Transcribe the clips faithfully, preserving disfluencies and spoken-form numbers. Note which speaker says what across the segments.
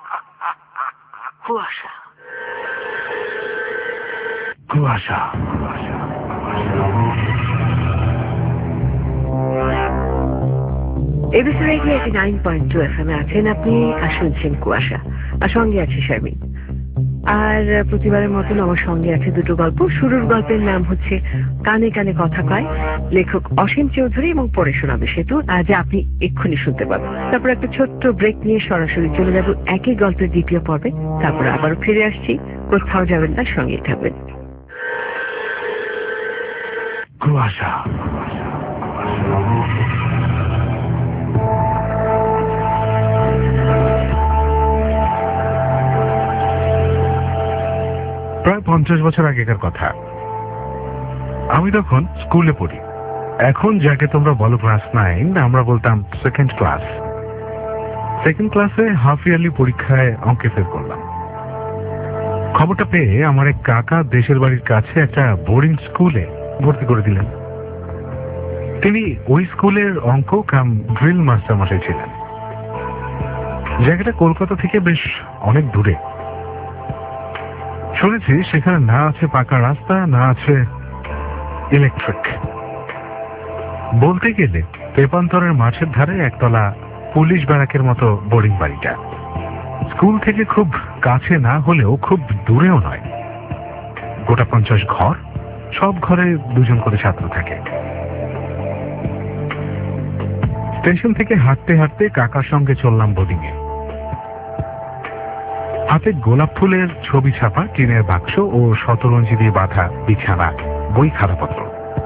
Speaker 1: কুয়াশা কুয়াশা কুয়াশা ABC radio eighty nine point two FM এম আছেন আপনি, আর শুনছেন কুয়াশা, আর সঙ্গে আছে শারমিন। আর প্রতিবারের মতন আমার সঙ্গে আছে দুটো গল্প। শুরুর গল্পের নাম হচ্ছে কানে কানে কথা কয়, লেখক অসীম চৌধুরী, এবং পড়ে শোনাবে সেতু, যা আপনি এক্ষুনি শুনতে পাবেন। তারপর একটা ছোট্ট ব্রেক নিয়ে সরাসরি চলে যাব একই গল্পের দ্বিতীয় পর্বে। তারপর আবারও ফিরে আসছি, কোথাও যাবেন না, সঙ্গেই থাকবেন। কুয়াশা
Speaker 2: প্রায় পঞ্চাশ বছর আগেকার কথা। আমি তখন স্কুলে পড়ি। এখন যাকে তোমরা বলো ক্লাস নাইন, আমরা বলতাম সেকেন্ড ক্লাস। সেকেন্ড ক্লাসে হাফ ইয়ারলি পরীক্ষায় অঙ্কে ফেল করলাম। খবরটা পেয়ে আমার এক কাকা দেশের বাড়ির কাছে একটা বোর্ডিং স্কুলে ভর্তি করে দিলেন। তিনি ওই স্কুলের অঙ্ক কাম ড্রিল মাস্টার মশাই ছিলেন। জায়গাটা কলকাতা থেকে বেশ অনেক দূরে। শুনেছি সেখানে না আছে পাকা রাস্তা, না আছে ইলেকট্রিক। বলতে গেলে তেপান্তরের মাঠের ধারে একতলা পুলিশ ব্যারাকের মতো বোর্ডিং বাড়িটা। স্কুল থেকে খুব কাছে না হলেও খুব দূরেও নয়। গোটা পঞ্চাশ ঘর, সব ঘরে দুজন করে ছাত্র থাকে। স্টেশন থেকে হাঁটতে হাঁটতে কাকার সঙ্গে চললাম বোর্ডিং এ। হাতে গোলাপ ফুলের ছবি ছাপা টিনের বাক্স ও শতরঞ্জি দিয়ে বাঁধা বিছানা, বই খাতাপত্র।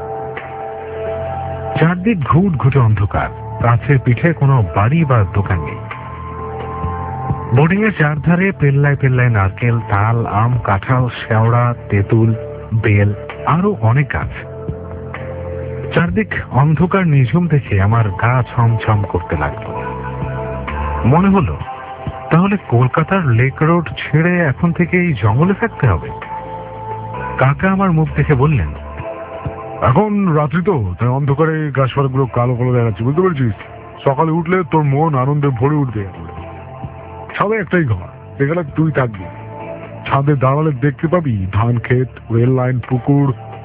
Speaker 2: চারদিক ঘুট ঘুটে অন্ধকার, কাছের পিঠে কোনো বাড়ি বা দোকান নেই। বোর্ডিং এর চারধারে পেল্লায় পেল্লায় নারকেল, তাল, আম, কাঁঠাল, শেওড়া, তেঁতুল, বেল, আরো অনেক গাছ। চারদিক অন্ধকার নিঝুম দেখে আমার গা ছমছম করতে লাগলো। মনে হলো তাহলে কলকাতার লেক রোড ছেড়ে এখন থেকে এই জঙ্গলে থাকতে হবে। কাকা আমার মুখ দেখে বললেন, এখন রাত্রি তো, তাই অন্ধকারে গাছপালাগুলো কালো কালো দেখাচ্ছে, বুঝতে পেরেছিস? সকালে উঠলে তোর মন আনন্দে ভরে উঠবে। ছাদে একটাই ঘর, এখানে তুই থাকবি। ছাদে দাঁড়ালে দেখতে পাবি ধান ক্ষেত, রেল লাইন, পুকুর,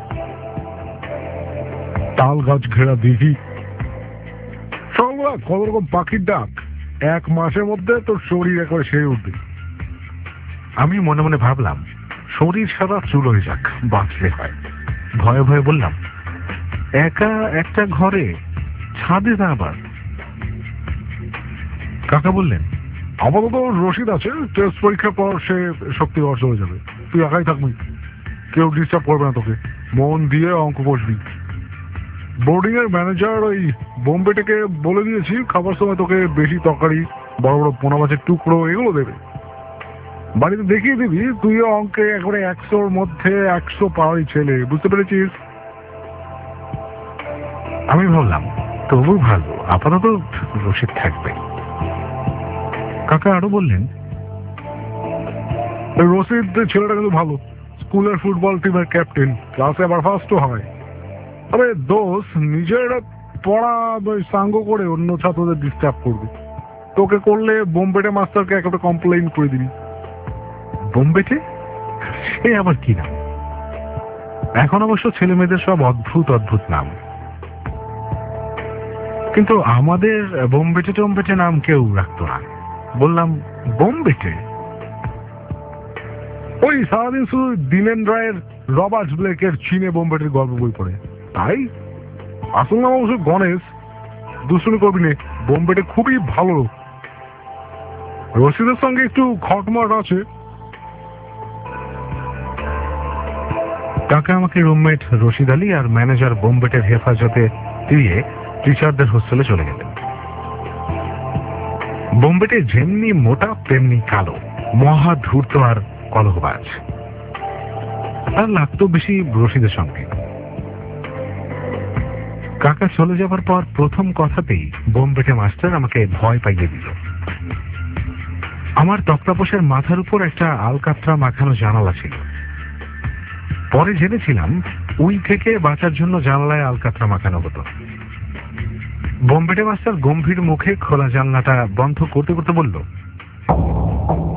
Speaker 2: তাল গাছ ঘেরা দিঘি, সবগুলা কত রকম পাখির ডাক। এক মাসের মধ্যে তোর শরীর একবার সেরে উঠবে। আমি মনে মনে ভাবলাম, শরীর সারা চুল হয়ে যাক, বাঁচলে হয়। ভয়ে ভয়ে বললাম, একা একটা ঘরে, ছাদে না আবার? কাকা বললেন, আপাতত রশিদ আছে, টেস্ট পরীক্ষার পর সে শক্তি ঘর চলে যাবে। তুই একাই থাকবি, কেউ ডিস্টার্ব করবে না তোকে। মন দিয়ে অঙ্ক বসবি। বোর্ডিং এর ম্যানেজার ওই বোম্বেটাকে বলে দিয়েছি খাবার সময় তোকে বেশি তরকারি, বড় বড় পোনা মাছের টুকরো এগুলো দেবে। বাড়িতে দেখিয়ে দিবি তুই অঙ্কে একবারে একশোর মধ্যে একশো পাওয়ারই ছেলে, বুঝতে পেরেছিস? আমি ভাবলাম, তবু ভালো, আপাতত রশিদ থাকবে। কাকা আরো বললেন, রশিদ ছেলেটা কিন্তু ভালো, স্কুলের ফুটবল টিমের ক্যাপ্টেন, ক্লাসে আবার ফার্স্টও হয়। তবে দোষ, নিজের পড়া সাঙ্গ করে অন্য ছাত্রদের ডিস্টার্ব করবে। তোকে করলে বোম্বেটে মাস্টারকে একটা কমপ্লেইন করে দিবি। বোম্বেটে? সে আবার কি নাম? এখন অবশ্য ছেলে মেয়েদের সব অদ্ভুত অদ্ভুত নাম, কিন্তু আমাদের বোম্বেটে টোম্বেটে নাম কেউ রাখতো না। বললাম, বোম্বেটে? ওই সারাদিন শুধু দিলেন রায়ের রবার্ট ব্লেকের চীনে বোম্বেটের গল্প বই পড়ে, তাই। আসল নাম অবশ্য গণেশ। দুষ্টুমি করবি নে, বোম্বেটে খুবই ভালো লোক। রশিদের সঙ্গে একটু খটমট আছে। কাকা আমাকে রুমমেট রশিদ আলী আর ম্যানেজার বোম্বেটের হেফাজতে দিয়ে টিচারদের হোস্টেলে চলে গেলেন। বোম্বেটে যেমনি মোটা তেমনি কালো, মহা ধূর্ত আর কলহবাজ। আর লাগতো বেশি রশিদের সঙ্গে। কাকা চলে যাবার পর প্রথম কথাতেই বোম্বেটে মাস্টার আমাকে ভয় পাইয়ে দিল। আমার তক্তাপোষের মাথার উপর একটা আলকাতরা মাখানো জানালা ছিল। পরে জেনেছিলাম উই থেকে বাঁচার জন্য জানলায় আলকাতরা মাখানো হতো। বোম্বেটে মাস্টার গম্ভীর মুখে খোলা জানলাটা বন্ধ করতে করতে বলল,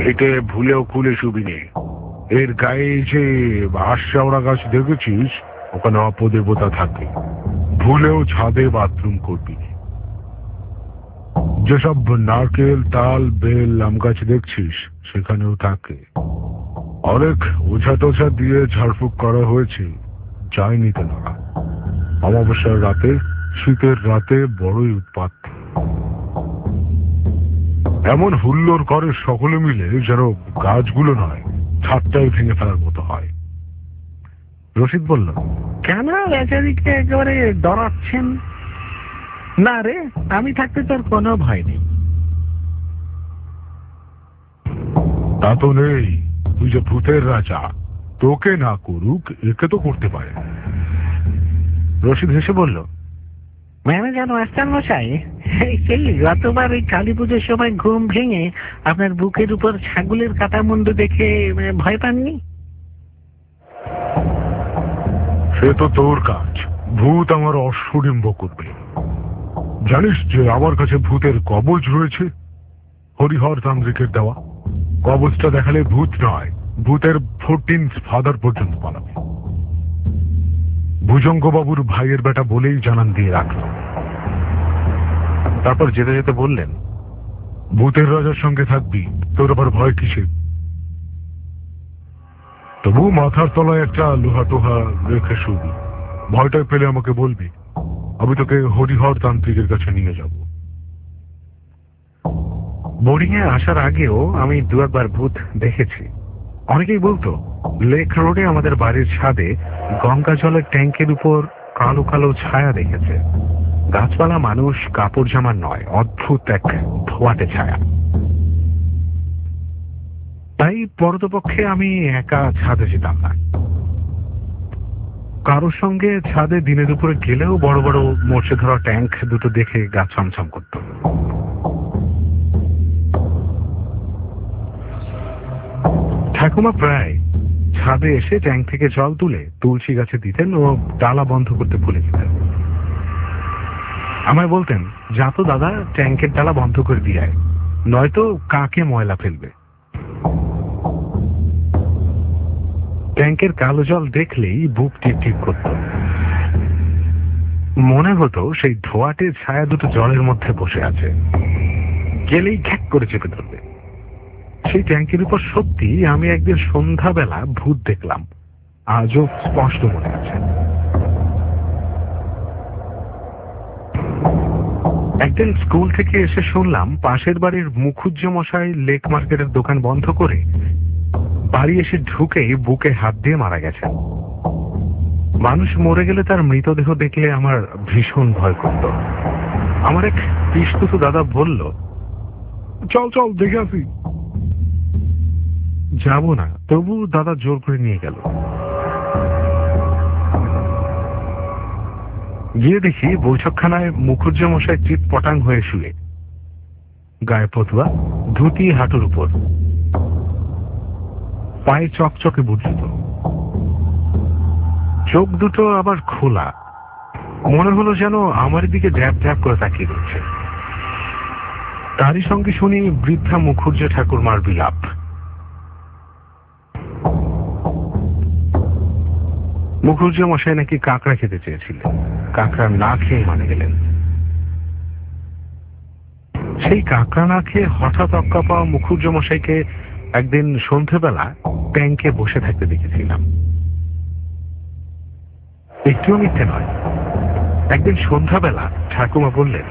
Speaker 2: এতে ভুলেও খুলে শুবি নে। এর গায়ে যে হাঁসশাওড়া গাছ দেখেছিস, ওখানে অপদেবতা থাকে। ভুলেও ছাদে বাথরুম করবি না। যেসব নারকেল, তাল, বেল, আম গাছ দেখছিস, সেখানেও থাকে। অনেক ওঝা টোঝা দিয়ে ঝাড়ফুঁক করা হয়েছে, যায়নি তো না। অমাবস্যার রাতে, শীতের রাতে বড়ই উৎপাত। এমন হুল্লোড় করে সকলে মিলে, যেন গাছগুলো নয়, ছাদটাই ভেঙে ফেলার মতো হয়। রশিদ বলল,
Speaker 3: কেন বেচারিকে একেবারে ডরাচ্ছেন? না রে, আমি থাকতে তোর কোনো ভয় নেই।
Speaker 2: তা তো নেই। তুই যে ভূতের রাজা, তোকে না করুক, একে তো করতে পারে। রশিদ হেসে বলল,
Speaker 3: ম্যানেজার মাস্টার মশাই, সেই গতবার ওই কালী পুজোর সময় ঘুম ভেঙে আপনার বুকের উপর ছাগলের কাটা মুন্ডু দেখে ভয় পাননি?
Speaker 2: সে তো তোর কাজ। ভূত আমার অশ্বডিম্ব করবে। জানিস যে আমার কাছে ভূতের কবচ রয়েছে, হরিহর তান্ত্রিকের দেওয়া। কবচটা দেখালে ভূত নয়, ভূতের ফোরটিন্থ ফাদার পর্যন্ত পালাবে। ভুজঙ্গবাবুর ভাইয়ের বেটা বলেই জানান দিয়ে রাখল। তারপর যেতে যেতে বললেন, ভূতের রাজার সঙ্গে থাকবি, তোর আবার ভয় কিসে? তবু মাথার তলায় একটা লোহা টোহা রেখে শুবি। ভয়টা পেলে আমাকে বলবি, আমি তোকে হরিহর তান্ত্রিকের কাছে নিয়ে যাব। বোর্ডিং এ আসার আগেও আমি দু একবার ভূত দেখেছি। অনেকেই বলতো লেক রোডে আমাদের বাড়ির ছাদে গঙ্গা জলের ট্যাঙ্কের উপর কালো কালো ছায়া দেখেছে। গাছপালা, মানুষ, কাপড় জামা নয়, অদ্ভুত এক ধোয়াটে ছায়া। তাই পরতপক্ষে আমি একা ছাদে যেতাম না। কারোর সঙ্গে ছাদে দিনে দুপুরে গেলেও বড় বড় মরচে ধরা ট্যাঙ্ক দুটো দেখে গা ছমছম করত। ঠাকুমা প্রায় ছাদে এসে ট্যাঙ্ক থেকে জল তুলে তুলসী গাছে দিতেন ও ডালা বন্ধ করতে ভুলে যেতেন। আমায় বলতেন, যা তো দাদা, ট্যাঙ্কের ডালা বন্ধ করে দিয়ে আয়, নয়তো কাকে ময়লা ফেলবে। ট্যাঙ্কের কালো জল দেখলেই বুক টিপ টিপ করত। মনে হতো সেই ধোয়াটে ছায়া দুটো জলের মধ্যে বসে আছে, গেলেই ঘ্যাক করে চেপে ধরবে। সেই ট্যাঙ্কের উপর সত্যি আমি একদিন সন্ধ্যাবেলা ভূত দেখলাম, আজও স্পষ্ট মনে আছে। একদিন স্কুল থেকে এসে শুনলাম পাশের বাড়ির মুখুজ্জ মশাই লেক মার্কেটের দোকান বন্ধ করে বাড়ি এসে ঢুকেই বুকে হাত দিয়ে মারা গেছেন। মানুষ মরে গেলে তার মৃতদেহ দেখলে আমার ভীষণ ভয় করত। আমার এক পিসতুতো দাদা বলল, চল চল দেখে আসি। যাব না, তবু দাদা জোর করে নিয়ে গেল। গিয়ে দেখি বৈঠকখানায় মুখুজ্জ মশাই চিৎ পটাং হয়ে শুয়ে, গায়ে ফতুয়া, ধুতি হাঁটুর উপর, পায়ে চকচকে বুট জুতো, চোখ দুটো আবার খোলা। মনে হলো যেন আমার দিকে ড্যাব ড্যাব করে তাকিয়ে রয়েছে। তারই সঙ্গে শুনি বৃদ্ধা মুখুজ্জ ঠাকুরমার বিলাপ। মুখুজ্জ মশাই নাকি কাঁকড়া খেতে চেয়েছিলেন, কাঁকড়া না খেয়ে মানে গেলেন। সেই কাঁকড়া না খেয়ে হঠাৎ অক্কা পাওয়া মুখুজ্জ মশাইকে একদিন সন্ধ্যেবেলা ট্যাঙ্কে বসে থাকতে দেখেছিলাম। একটুও মিথ্যে নয়। একদিন সন্ধ্যাবেলা ঠাকুমা বললেন,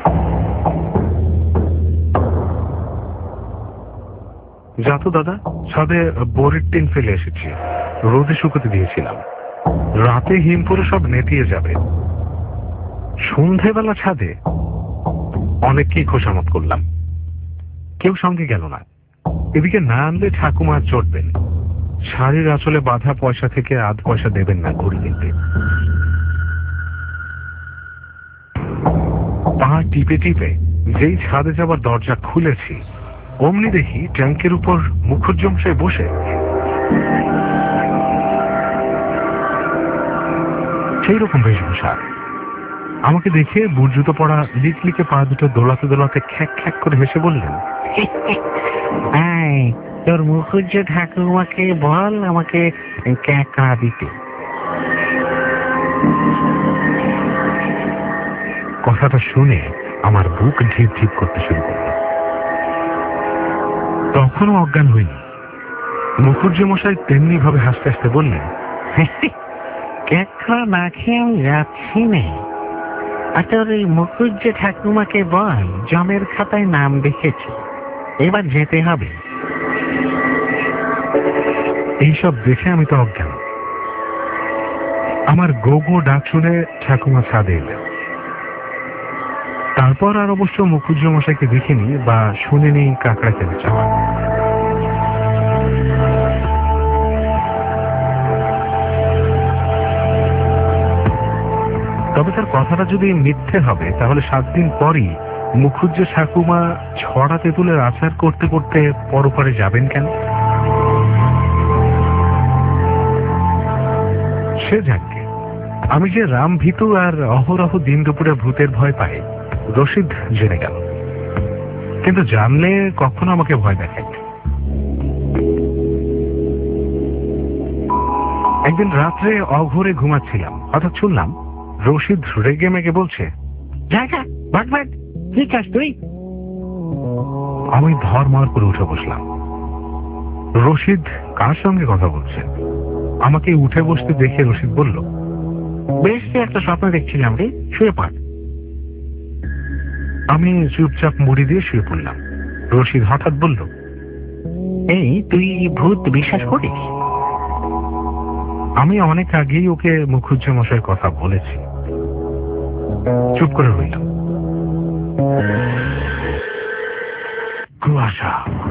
Speaker 2: যা তো দাদা, ছাদে বোরের টিন ফেলে এসেছি, রোদে শুকোতে দিয়েছিলাম, রাতে হিম পরে সব নেতিয়ে যাবে। সন্ধ্যেবেলা ছাদে অনেককেই খোশামত করলাম, কেউ সঙ্গে গেল না। এদিকে না আনলে ঠাকুমা চটবেন, শাড়ির আঁচলে বাঁধা পয়সা থেকে আধ পয়সা দেবেন না ঘুরি কিনতে। পা টিপে টিপে যেই ছাদে যাবার দরজা খুলেছি, অমনি দেখি ট্যাঙ্কের উপর মুখুজ্জ মশাই বসে। সেই রকম বেশভূষা, আমাকে দেখে বুটজুতো পড়া লিকলিকে পা দুটো দোলাতে দোলাতে খ্যাক খ্যাক করে হেসে বললেন,
Speaker 3: আয়, তোর মুখুজ্জে ঠাকুমাকে বল আমাকে ক্যাকা দিতে।
Speaker 2: কথাটা শুনে আমার বুক ঢিপ ঢিপ করতে শুরু করল। তখনও অজ্ঞান হইনি। মুখুজ্জে মশাই তেমনি ভাবে হাসতে হাসতে বললেন,
Speaker 3: ক্যাকা না খেয়ে আমি যাচ্ছি না। আর তোর এই মুখুজ্জে ঠাকুমাকে বল জমের খাতায় নাম দেখেছে, এবার যেতে হবে।
Speaker 2: এইসব দেখে আমি তো অজ্ঞান। আমার গো গো ডাক শুনে ঠাকুমা ছাদে এলেন। তারপর আর অবশ্য মুখুজ্জে মশাইকে দেখিনি বা শুনিনি কাকড়া খেতে চাওয়া। তবে তার কথাটা যদি মিথ্যে হবে তাহলে সাত দিন পরই মুখুজ্জে ঠাকুমা ছড়া তেঁতুলের আচার করতে করতে পরপারে যাবেন কেন? সে যাকে আমি যে রাম ভীতু আর অহরহ দিন দুপুরে ভূতের ভয় পাই রশিদ জেনে গেল, কিন্তু জানলে কখনো আমাকে ভয় দেখায়। একদিন রাত্রে অঘোরে ঘুমাচ্ছিলাম, হঠাৎ শুনলাম রশিদ রেগে মেগে বলছে,
Speaker 3: জায়গা ভাগ ভাগ, কি চাস তুই?
Speaker 2: আমি ধর্মার করে উঠে বসলাম। রশিদ কার সঙ্গে কথা বলছে? আমাকে উঠে বসতে দেখে রশিদ বলল,
Speaker 3: বেশ একটা স্বপ্ন দেখছিলাম রে, শুয়ে পড়।
Speaker 2: আমি চুপচাপ মুড়ি দিয়ে শুয়ে পড়লাম। রশিদ হঠাৎ বলল,
Speaker 3: এই তুই ভূত বিশ্বাস করিস?
Speaker 2: আমি অনেক আগেই ওকে মুখুজ্জে মশাইয়ের কথা বলেছি। চুপ করে রইলাম। কুয়াশা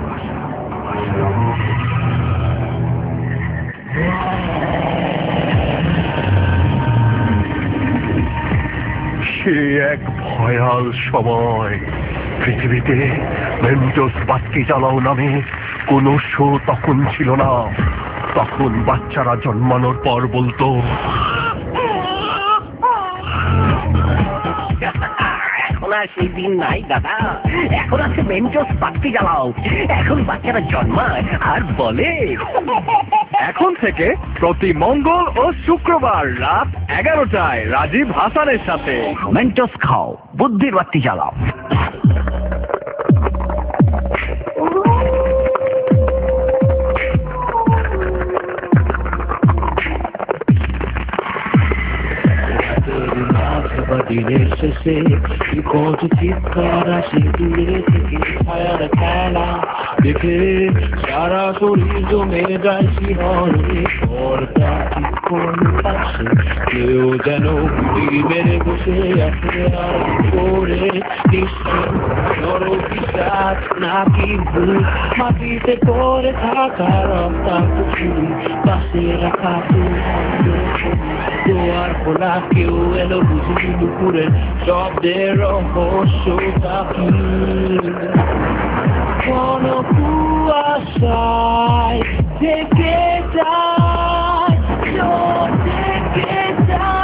Speaker 4: সে এক ভয়াল সময়। পৃথিবীতে মেন্টোস বাতি জ্বালাও নামে কোনো শো তখন ছিল না। তখন বাচ্চারা জন্মানোর পর বলতো,
Speaker 3: এখন আর সেই দিন নাই দাদা, এখন আছে মেন্টোস বাতি জ্বালাও। এখন বাচ্চারা জন্মায় আর বলে।
Speaker 4: এখন থেকে প্রতি মঙ্গল ও শুক্রবার রাত এগারোটায় রাজীব হাসানের সাথে
Speaker 3: মেন্টোস খাও, বুদ্ধির বাতি জ্বালাও। দিনের শেষে কত চিৎকার আসে দূরে থেকে, ছায়ার খেলা দেখে সারা শরীর জমে যায় শিহরণে। কেউ যেন গুলি মেরে বসে আছে আর করে বিশ্বাস নাকি ভুল। মাটিতে পড়ে থাকা রক্তা পুকুরি পাশে রাখা দোয়ার খোলা, কেউ এলো বুঝলি দুপুরের শব্দের রহস্যটা কি? কোন কুয়াশায় থেকে যায়, থেকে যায়।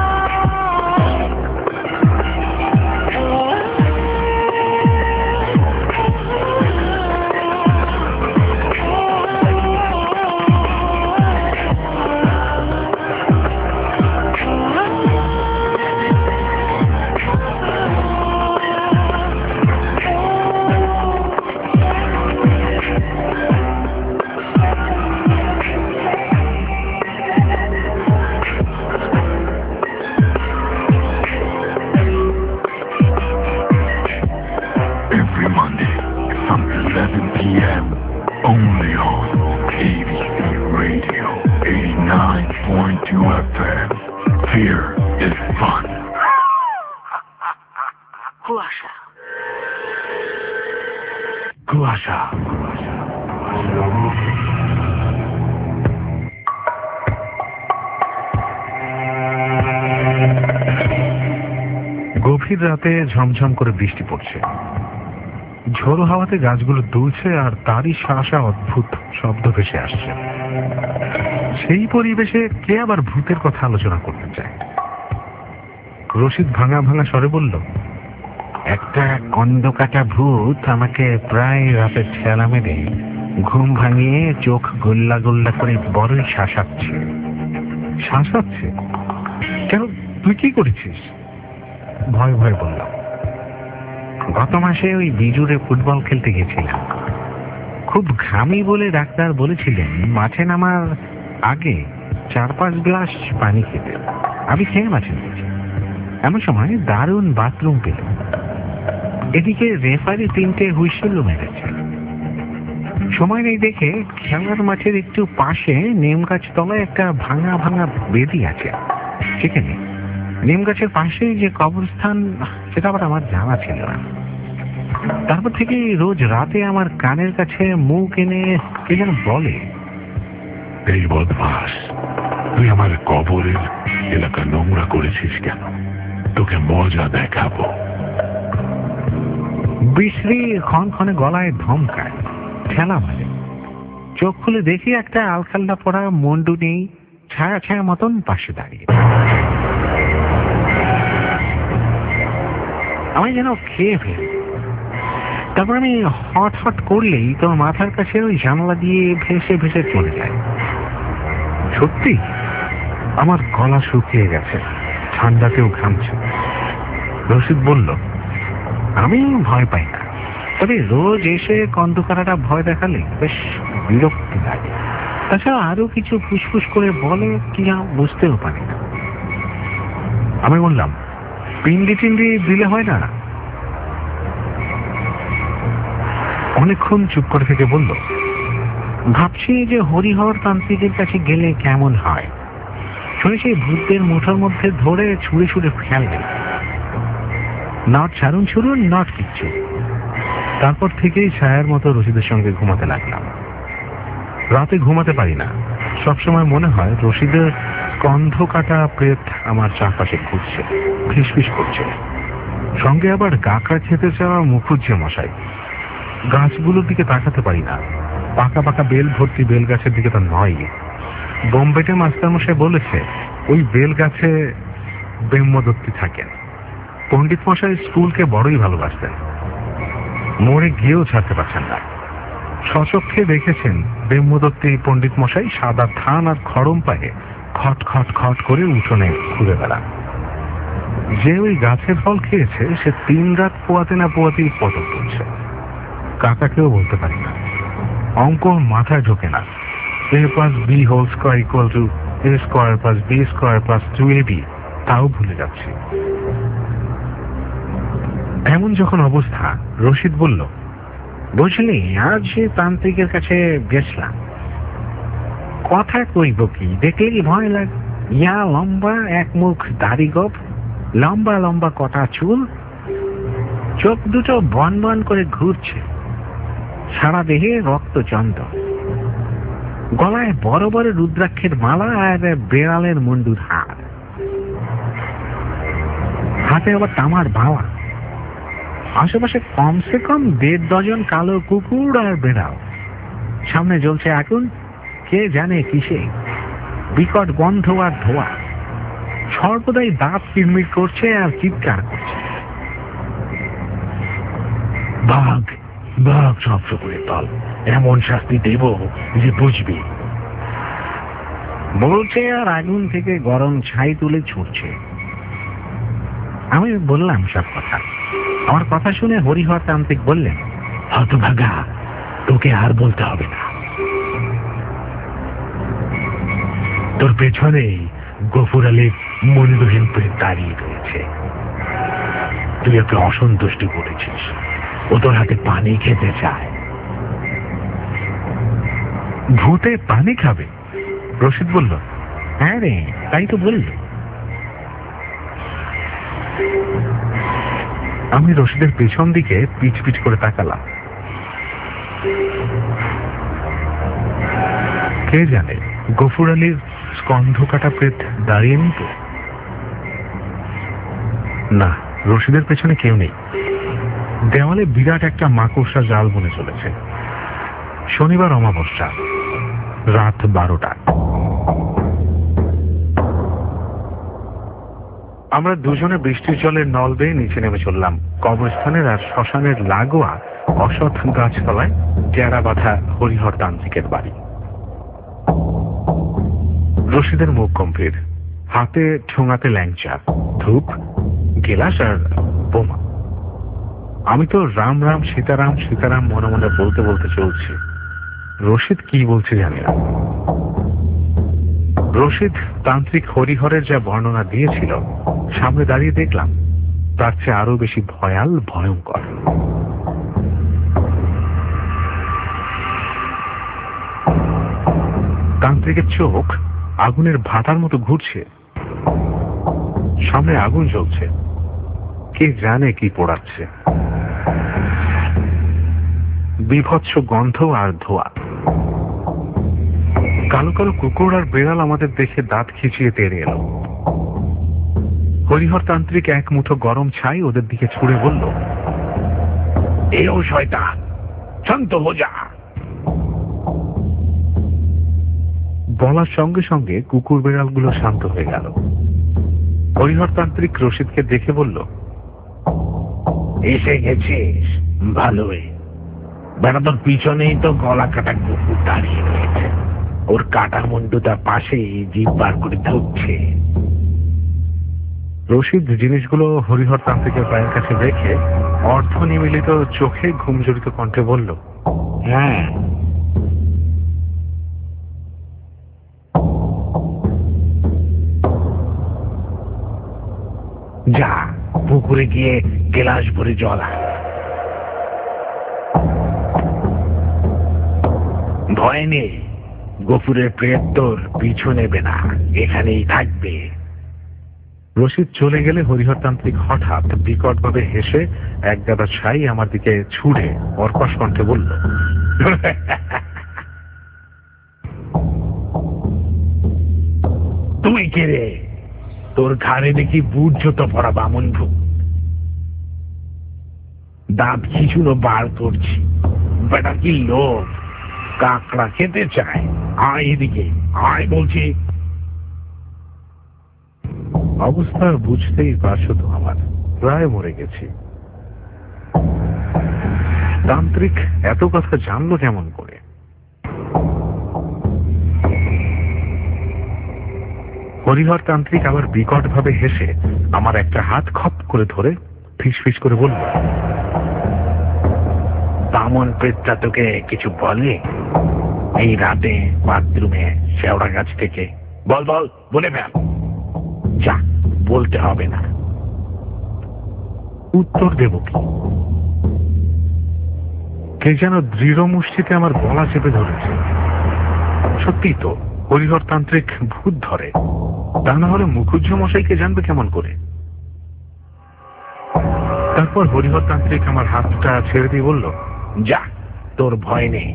Speaker 4: Only on A B C Radio eighty-nine point two F M. Fear is fun.
Speaker 3: কুয়াশা
Speaker 2: কুয়াশা গভীর রাতে ঝমঝম করে বৃষ্টি পড়ছে। ঝোড়ো হাওয়াতে গাছগুলো দুলছে আর তারই শাসা অদ্ভুত শব্দ ভেসে আসছে। সেই পরিবেশে কে আবার ভূতের কথা আলোচনা করতে চায়? রশিদ ভাঙা ভাঙা স্বরে বলল, একটা কন্দকাটা ভূত আমাকে প্রায় রাতে ঠেলা মেরে ঘুম ভাঙিয়ে চোখ গোল্লা গোল্লা করে বড়ই শাসাচ্ছে। শাসাচ্ছে? কেন, তুই কি করেছিস? ভয় ভয় বললাম, গত মাসে ওই বিজুরে ফুটবল খেলতে গেছিলাম। খুব ঘামি বলে ডাক্তার বলেছিলেন মাঠে নামার আগে চার পাঁচ গ্লাস পানি খেতে। আমি খেয়ে মাঠে নেমেছি। এমন সময় দারুণ বাথরুম পেল। এদিকে রেফারি তিনটে হুইসেলও মেরেছে। সময় নেই দেখে খেলার মাঠের একটু পাশে নিম গাছ তলায় একটা ভাঙা ভাঙা বেদি আছে। সেখানে নিম গাছের পাশেই যে কবরস্থান, সেটা আবার আমার জানা ছিল না। তারপর থেকে রোজ রাতে আমার কানের কাছে মুখ এনে কে যেন বলে,
Speaker 4: এই বদমাস, তুই আমার কবরের এলাকা নোংরা করেছিস কেন? তোকে মজা দেখাবো।
Speaker 2: বিশ্রী ক্ষণ ক্ষণে গলায় ধমকায়, ঠেলা মারে। চোখ খুলে দেখি একটা আলখাল্লা পড়া মন্ডু নেই, ছায়া ছায়া মতন পাশে দাঁড়িয়ে। আমি যেন খেয়ে ফেল। তারপর আমি হট হট করলেই তোর মাথার কাছে ওই জানলা দিয়ে ভেসে ভেসে চলে যায়। সত্যি আমার গলা শুকিয়ে গেছে, ঠান্ডাতেও ঘামছে। রশিদ বলল, আমি ভয় পাই না, তবে রোজ এসে কন্দকারাটা ভয় দেখালে বেশ বিরক্তি লাগে। তাছাড়া আরো কিছু ফুসফুস করে বলে কি বুঝতেও পারি না। আমি বললাম, পিন্ডি টিন্ডি দিলে হয় না? অনেকক্ষণ চুপ করে থেকে বলল, ভাবছি যে হরিহর তান্ত্রিকের কাছে গেলে কেমন হয়। শুনেছি ভূতদের মুঠোর মধ্যে ধরে ছুঁড়ে ছুঁড়ে ফেলবে। নট ছাড়ুন ছুড়ুন, নট কিচ্ছু। তারপর থেকেই ছায়ার মতো রশিদের সঙ্গে ঘুমাতে লাগলাম। রাতে ঘুমাতে পারি না। সবসময় মনে হয় রশিদের স্কন্ধ কাটা প্রেত আমার চারপাশে ঘুরছে, ফিসফিস করছে। সঙ্গে আবার গাঁকড়া খেতে চাওয়া মুখুজ্জে মশাই। গাছগুলোর দিকে তাকাতে পারি না। পাকা পাকা বেল ভর্তি বেল গাছের দিকে তো নয়। বোম্বেটে মাস্টার মশাই বলেছে ওই বেল গাছে ব্রহ্মদত্তি থাকেন। পণ্ডিত মশাই স্কুলকে বড়ই ভালোবাসতেন, মরে গিয়েও ছাড়তে পারছেন না। সচক্ষে দেখেছেন ব্রহ্মদত্তি পণ্ডিত মশাই সাদা থান আর খড়ম পায়ে খট খট খট করে উঠোনে ঘুরে বেড়ান। যে ওই গাছের ফল খেয়েছে সে তিন রাত পোয়াতে না পোয়াতেই পতন করছে। কাকাকেও বলতে পারি না, অঙ্ক মাথায় ঢোকে না। A plus B whole square equal to A square plus B square plus two A B, তাও ভুলে যাচ্ছি। এমন যখন অবস্থা, রশিদ বলল, বুঝলি, আজ সে তান্ত্রিকের কাছে গেছিলাম। কথা কইব কি, দেখলেই ভয় লাগে। ইয়া লম্বা এক মুখ দাড়ি গোপ, লম্বা লম্বা কটা চুল, চোখ দুটো বন বন করে ঘুরছে, সারা দেহে রক্ত চন্দ্র, গলায় বড় বড় রুদ্রাক্ষের মালা আর বেড়ালের মুন্ডুর হার, হাতে আবার তামার বাওয়া। আশেপাশে কমসে কম দেড় ডজন কালো কুকুর আর বেড়াল। সামনে জ্বলছে আগুন, কে জানে কিসে, বিকট গন্ধ আর ধোয়া। সর্বদাই দাঁত কিরমির করছে আর চিৎকার করছে।
Speaker 4: বাঘ বাঘ ধ্বংস করে তল, এমন শাস্তি দেব যে বুঝবি।
Speaker 2: বলছে আর আগুন থেকে গরম ছাই তুলে ছুটছে। আমি বললাম সব কথা। আমার কথা শুনে হরিহর তান্ত্রিক বললেন,
Speaker 4: হতভাগা, তোকে আর বলতে হবে না। তোর পেছনেই গফুর আলীর মনিরহীন প্রেত দাঁড়িয়ে রয়েছে। তুই ওকে অসন্তুষ্টি করেছিস, ও তোর হাতে পানি খেতে চায়।
Speaker 2: ভূতে পানি খাবে? রশিদ বলল, হ্যাঁ রে, তাই তো বলল। আমি রশিদের পেছন দিকে পিছ পিছ করে তাকালাম। কে জানে গফুর আলীর স্কন্ধ কাটা প্রেত দাঁড়িয়ে নিত। না, রশিদের পেছনে কেউ নেই। দেওয়ালে বিরাট একটা মাকড়সা জাল বনে চলেছে। শনিবার অমাবস্যা, রাত বারোটা। আমরা দুজনে বৃষ্টির জলের নল বেয়ে নিচে নেমে চললাম কবরস্থানের আর শ্মশানের লাগোয়া অসৎ গাছতলায় টেরা বাঁধা হরিহর তান্ত্রিকের বাড়ি। রশিদের মুখ গম্ভীর, হাতে ঠোঙাতে ল্যাংচা, ধূপ, গেলাস আর বোমা। আমি তো রাম রাম সীতারাম সীতারাম মনে মনে বলতে বলতে চলছি। রশিদ কি বলছে জানি না। রশিদ তান্ত্রিক হরিহরের যা বর্ণনা দিয়েছিল সামনে দাঁড়িয়ে দেখলাম তার চেয়ে আরো বেশি ভয়াল, ভয়ঙ্কর। তান্ত্রিকের চোখ আগুনের ভাটার মতো ঘুরছে, সামনে আগুন জ্বলছে, কে জানে কি পোড়াচ্ছে। বিভৎস গন্ধ আর ধোয়া। কালো কালো কুকুর আর বেড়াল আমাদের দেখে দাঁত খিচিয়ে তেড়ে এলো। হরিহর তান্ত্রিক এক মুঠো গরম ছাই ওদের দিকে ছুড়ে বলল, এও শয়তান, শান্ত হো যা। বলার সঙ্গে সঙ্গে কুকুর বেড়ালগুলো শান্ত হয়ে গেল। হরিহর তান্ত্রিক রশিদকে দেখে বলল, এসে গেছিস ভালোই। বেড়া তোর পিছনেই তো গলা কাটা কুকুর দাঁড়িয়ে রয়েছে, ওর কাটা মুন্ডুটা পাশে জিভ বার করে ধুচ্ছে। রশিদ জিনিসগুলো হরিহর তান্ত্রিকের পায়ের কাছে রেখে অর্ধ নিমিলিত চোখে ঘুমজড়িত কণ্ঠে বলল, হ্যাঁ। যা পুকুরে গিয়ে গেলাস ভরে জল আন। ভয় নেই, গফুরের প্রেত তোর পিছু নেবে না, এখানেই থাকবে। রশিদ চলে গেলে হরিহর তান্ত্রিক হঠাৎ বিকট ভাবে হেসে এক গাদা ছাই আমার দিকে ছুড়ে কর্কশ কণ্ঠে বলল, তুই কে রে? তোর ঘাড়ে দেখি বুট জুতো পড়া বামুন ভূত। দাঁত খিচুনো বার করছি, বেটা কি লোভ, কাকড়া খেতে চায়, আয় এদিকে আয় বলছি। অবস্থা বুঝতেই পারছো তো আমার, প্রায় মরে গেছি। তান্ত্রিক এত কথা জানলো কেমন করে? হরিহর তান্ত্রিক আবার বিকট ভাবে হেসে আমার একটা হাত খপ করে ধরে ফিস ফিস করে বলল, বামন প্রেতটা তোকে কিছু বলে এই রাতে বাথরুমে শেওড়া গাছ থেকে? বল বল, বলে ফেল। যা, বলতে হবে না। উত্তর দেব কি? কে যেন দৃঢ় মুষ্টিতে আমার গলা চেপে ধরেছে। সত্যি তো, হরিহর তান্ত্রিক ভূত ধরে, তা না হলে মুখুজ্জ মশাইকে জানবে কেমন করে? তারপর হরিহর তান্ত্রিক আমার হাতটা ছেড়ে দিয়ে বলল, যা, তোর ভয় নেই।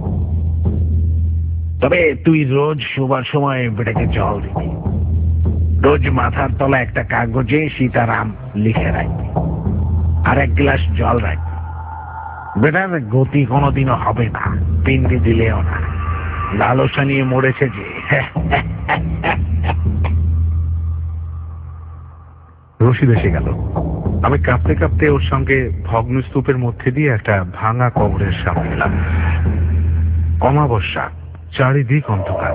Speaker 2: তবে তুই রোজ শোবার সময় বেটাকে জল দিবি। রোজ মাথার তলা একটা কাগজে সীতারাম লিখে রাখবি, আর এক গ্লাস জল রাখবি। বেটার গতি কোনোদিনও হবে না, পিন্ডি দিলেও না। লালসা নিয়ে মরেছে যে। রশিদ এসে গেল। আমি কাঁপতে কাঁপতে ওর সঙ্গে ভগ্ন স্তূপের মধ্যে দিয়ে একটা ভাঙা কবরের সামনে এলাম। অমাবস্যা, চারিদিক অন্ধকার।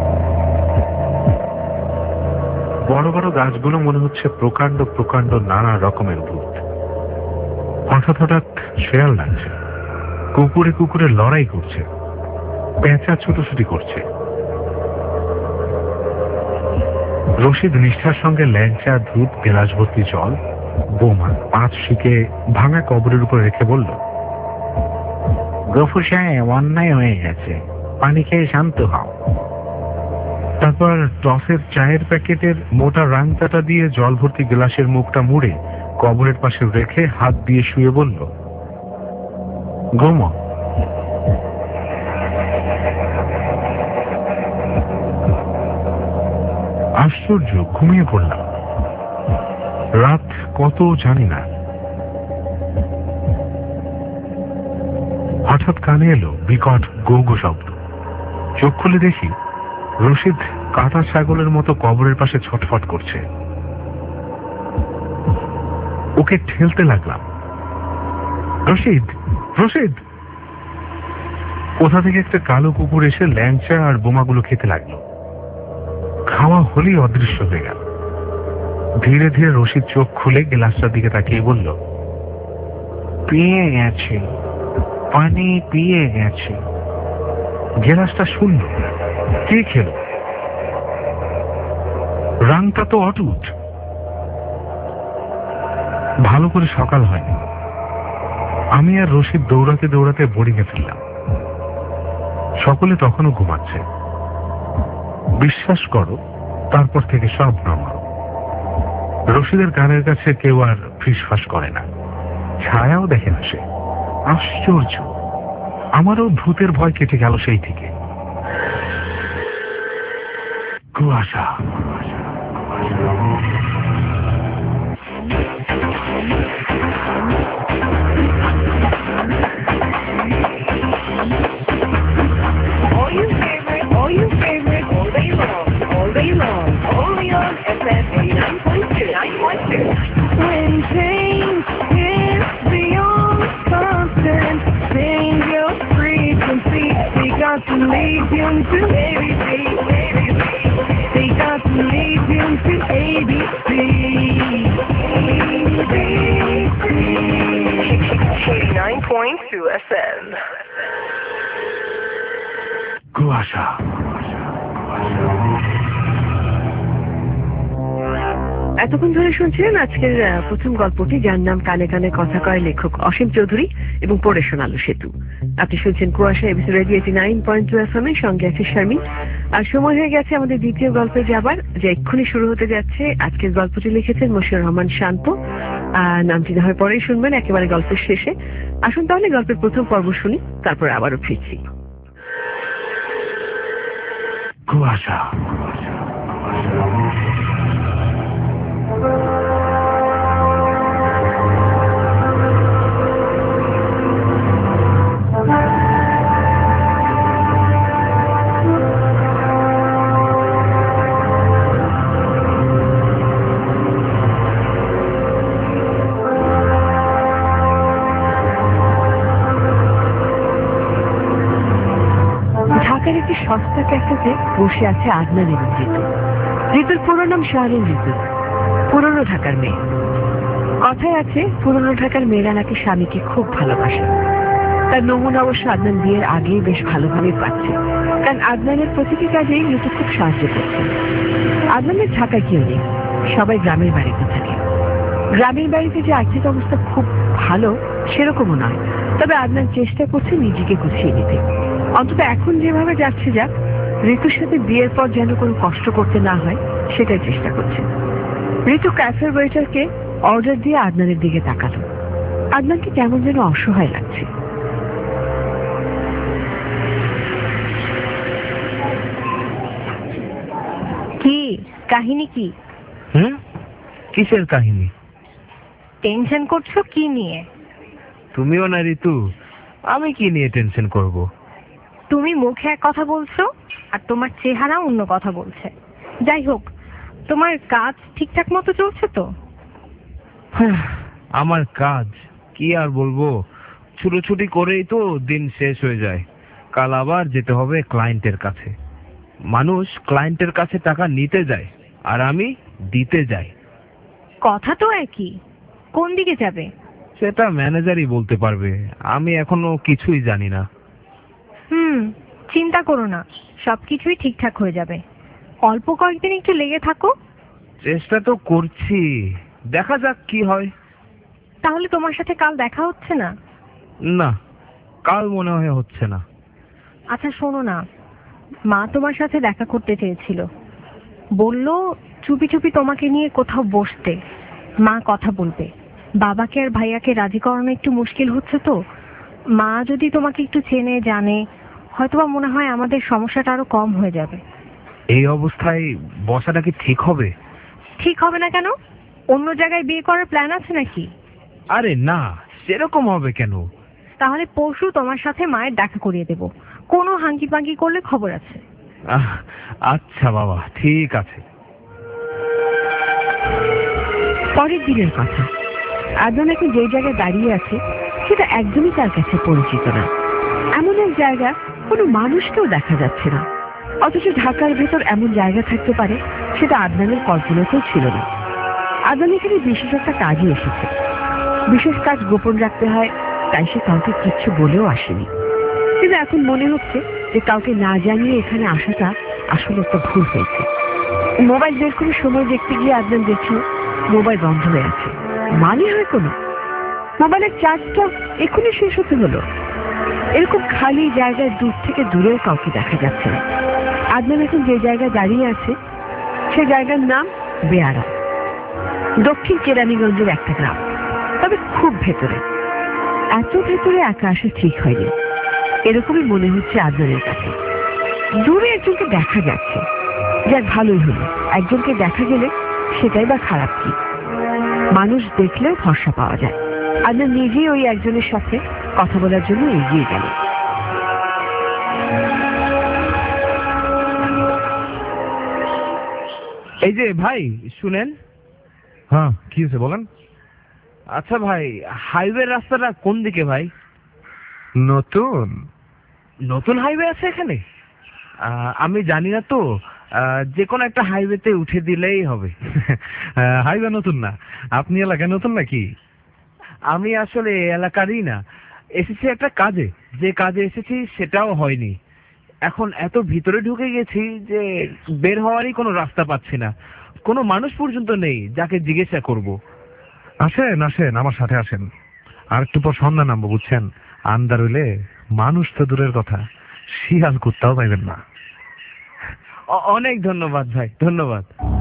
Speaker 2: বড় বড় গাছগুলো মনে হচ্ছে প্রকাণ্ড প্রকাণ্ড নানা রকমের ভূত। হঠাৎ হঠাৎ শেয়াল লাগছে, কুকুরে কুকুরে লড়াই করছে, পেঁচা ছুটোছুটি করছে। রশিদ নিষ্ঠার সঙ্গে ল্যাংচা, ধূপ, গেলাস ভর্তি জল, বোমা, পাঁচ শিকে ভাঙা কবরের উপর রেখে বলল, গফুর সাহেব, অন্যায় হয়ে গেছে, পানি খেয়ে শান্ত হও। তারপর টসের চায়ের প্যাকেটের মোটা রাংতাটা দিয়ে জল ভর্তি গ্লাসের মুখটা মুড়ে কবরের পাশে রেখে হাত দিয়ে শুয়ে বলল, ঘুম। আশ্চর্য, ঘুমিয়ে পড়লাম। রাত কত জানি না। হঠাৎ কানে এলো বিকট গৌ গৌ শব্দ। চোখ খুলে দেখি রশিদ কাটা ছাগলের মতো কবরের পাশে ছটফট করছে। ওকে ঠেলতে লাগলাম। রশিদ, রশিদ! কোথা থেকে একটা কালো কুকুর এসে ল্যাংচা আর বোমাগুলো খেতে লাগলো। খাওয়া হলেই অদৃশ্য হয়ে গেল। ধীরে ধীরে রশিদ চোখ খুলে গ্লাসটার দিকে তাকিয়ে বলল,
Speaker 3: পিয়ে গেছে, পানি পিয়ে গেছে।
Speaker 2: গ্লাসটা শূন্য। কে খেল? রাংটা তো অটুট। ভালো করে সকাল হয়নি। আমি আর রশিদ দৌড়াতে দৌড়াতে বোর্ডিংয়ে ফিরলাম। সকলে তখনও ঘুমাচ্ছে। বিশ্বাস করো, তারপর থেকে সব নরমাল। রশিদের গানের কাছে কেউ আর ফিসফাস করে না, ছায়াও দেখে না সে। আশ্চর্য! আমারও ভূতের ভয় কেটে গেল সেই থেকে। কুয়াশা,
Speaker 1: All your favorite, all your favorite, all day long, all day long, only on F M eighty-nine point two. When change is beyond constant, change your frequency. They got to lead you to A B C. They got to lead you to A B C. eighty-nine point two F M.
Speaker 2: কুয়াশা।
Speaker 1: এতক্ষণ ধরে শুনছিলেন আজকের প্রথম গল্পটি, যার নাম কানে কানে কথা কয়, লেখক অসীম চৌধুরী এবং পড়ে শোনালো সেতু। আপনি শুনছেন কুয়াশা, ABC radio eighty nine point two FM এম এর সঙ্গে আছে শারমিন। আর সময় হয়ে গেছে আমাদের দ্বিতীয় গল্পে যাবার, যে এক্ষুনি শুরু হতে যাচ্ছে। আজকের গল্পটি লিখেছেন মশিউর রহমান শান্ত। আহ নামটি না হয় পরেই শুনবেন একেবারে গল্পের শেষে। আসুন তাহলে গল্পের প্রথম পর্ব শুনি, তারপর আবারও ফিরছি।
Speaker 2: কুয়াশা।
Speaker 1: একটি সস্তা ক্যাফেতে বসে আছে আদনান এবং ঋতু। ঋতুর পুরো নাম শাহরিন ঋতু, পুরনো ঢাকার মেয়ে। কথায় আছে পুরনো ঢাকার মেয়েরা নাকি স্বামীকে খুব ভালোবাসে। তার নমুনা অবশ্য আদনান বিয়ের আগেই বেশ ভালোভাবে পাচ্ছে, কারণ আদনানের প্রতিটি কাজেই ঋতু খুব সাহায্য করছে। আদনানের ঢাকায় কেউ নেই, সবাই গ্রামের বাড়িতে থাকে। গ্রামের বাড়িতে যে আর্থিক অবস্থা খুব ভালো সেরকমও নয়, তবে আদনান চেষ্টা করছে নিজেকে গুছিয়ে নিতে। অন্তত এখন যেভাবে যাচ্ছে যাক, ঋতুর সাথে বিয়ের পর যেন কোনো কষ্ট করতে না হয় সেটাই চেষ্টা করছে। ঋতু ক্যাফের ওয়েটারকে অর্ডার দিয়ে আদনানের দিকে তাকালো। আদনানকে কেমন যেন অসহায় লাগছে।
Speaker 5: কি কাহিনী? কি
Speaker 4: হুম কিসের কাহিনী?
Speaker 5: টেনশন করছো কি নিয়ে?
Speaker 4: তুমিও না ঋতু, আমি কি নিয়ে টেনশন করব?
Speaker 5: তুমি মুখে এক কথা বলছো আর তোমার চেহারা অন্য কথা বলছে। যাই হোক, তোমার কাজ ঠিকঠাক মতো চলছে তো?
Speaker 4: আমার কাজ কি আর বলবো, ছুটোছুটি করেই তো দিন শেষ হয়ে যায়। কাল আবার যেতে হবে ক্লায়েন্টের কাছে। মানুষ ক্লায়েন্টের কাছে টাকা নিতে যায় আর আমি দিতে যাই।
Speaker 5: কথা তো একই, কোন দিকে যাবে?
Speaker 4: সেটা ম্যানেজারই বলতে পারবে, আমি এখনো কিছুই জানি না।
Speaker 5: হুম চিন্তা করো না, সবকিছুই ঠিকঠাক হয়ে যাবে। অল্প কয়েকদিন একটু লেগে থাকো।
Speaker 4: চেষ্টা তো করছি, দেখা যাক কি হয়।
Speaker 5: তাহলে তোমার সাথে কাল দেখা হচ্ছে না?
Speaker 4: না, কাল মনে হয় হচ্ছে না।
Speaker 5: আচ্ছা শোনো না, মা তোমার সাথে দেখা করতে চেয়েছিল, বলল চুপি চুপি তোমাকে নিয়ে কোথাও বসতে। মা কথা বলবে। বাবাকে আর ভাইয়াকে রাজি করানো একটু মুশকিল হচ্ছে তো। মা যদি তোমাকে একটু চেনে জানে, হয়তোবা মনে হয় আমাদের সমস্যাটা আরো কম হয়ে যাবে।
Speaker 4: এই অবস্থায় বসাটা কি ঠিক হবে?
Speaker 5: ঠিক হবে না কেন? অন্য জায়গায় বিয়ে করার প্ল্যান আছে নাকি?
Speaker 4: আরে না, সেরকম হবে কেন?
Speaker 5: তাহলে পরশু তোমার সাথে মায়ের দেখা করিয়ে দেব। কোনো হাঙ্কি পাঙ্কি করলে খবর আছে।
Speaker 4: আহ, আচ্ছা বাবা, ঠিক আছে।
Speaker 1: পরের দিনের কথা, আদনান এখন যে জায়গায় দাঁড়িয়ে আছে সেটা একদমই তার কাছে পরিচিত না। এমন এক জায়গা, কোনো মানুষকেও দেখা যাচ্ছে না, অথচ ঢাকার ভেতর এমন জায়গা থাকতে পারে সেটা আদনানের কল্পনাতেও ছিল না। আদনান এখানে বিশেষ একটা কাজে এসেছে। বিশেষ কাজ গোপন রাখতে হয়, তাই সে কাউকে কিচ্ছু বলেও আসেনি। কিন্তু এখন মনে হচ্ছে যে কাউকে না জানিয়ে এখানে আসাটা আসলে একটা ভুল হয়েছে। মোবাইল বের করে সময় দেখতে গিয়ে আদনান দেখল মোবাইল বন্ধ হয়ে আছে। মানে হয় কোনো মোবাইলের চার্জটা এখনই শেষ হতে হলো। এরকম খালি জায়গায় দূর থেকে দূরেও কাউকে দেখা যাচ্ছে না। আদনান এখন যে জায়গায় দাঁড়িয়ে আছে সে জায়গার নাম বেয়ারা, দক্ষিণ কেরানীগঞ্জের একটা গ্রাম, তবে খুব ভেতরে। এত ভেতরে একা আসা ঠিক হয়নি, এরকমই মনে হচ্ছে আদনানের কাছে। দূরে একজনকে দেখা যাচ্ছে, যাক ভালোই হলো। একজনকে দেখা গেলে সেটাই বা খারাপ কি? মানুষ দেখলেও ভরসা পাওয়া যায়। আদনান নিজেই ওই একজনের সাথে কথা বলার জন্য এগিয়ে গেল।
Speaker 6: এই যে ভাই শুনেন।
Speaker 2: হ্যাঁ, কি হয়েছে বলেন।
Speaker 6: আচ্ছা ভাই, হাইওয়ে রাস্তাটা কোন দিকে ভাই?
Speaker 2: নতুন
Speaker 6: নতুন হাইওয়ে আছে এখানে? আহ, আমি জানি না তো, আহ, যে কোনো একটা হাইওয়েতে উঠে দিলেই হবে।
Speaker 2: হাইওয়ে নতুন না, আপনি এলাকায় নতুন নাকি?
Speaker 6: আমি আসলে এই এলাকারই না, এসেছি একটা কাজে। যে কাজে এসেছি সেটাও হয়নি। এখন এত ভিতরে ঢুকে গেছি যে বের হওয়ারই কোনো রাস্তা পাচ্ছি না। কোনো মানুষ পর্যন্ত নেই যাকে জিজ্ঞাসা করব।
Speaker 2: আসেন আসেন, আমার সাথে আসেন। আর একটু পর সন্ধ্যা নামবো, বুঝছেন। আন্দার হইলে মানুষ তো দূরের কথা, শিয়াল কুত্তাও পাইবেন না।
Speaker 6: অ- অনেক ধন্যবাদ ভাই, ধন্যবাদ।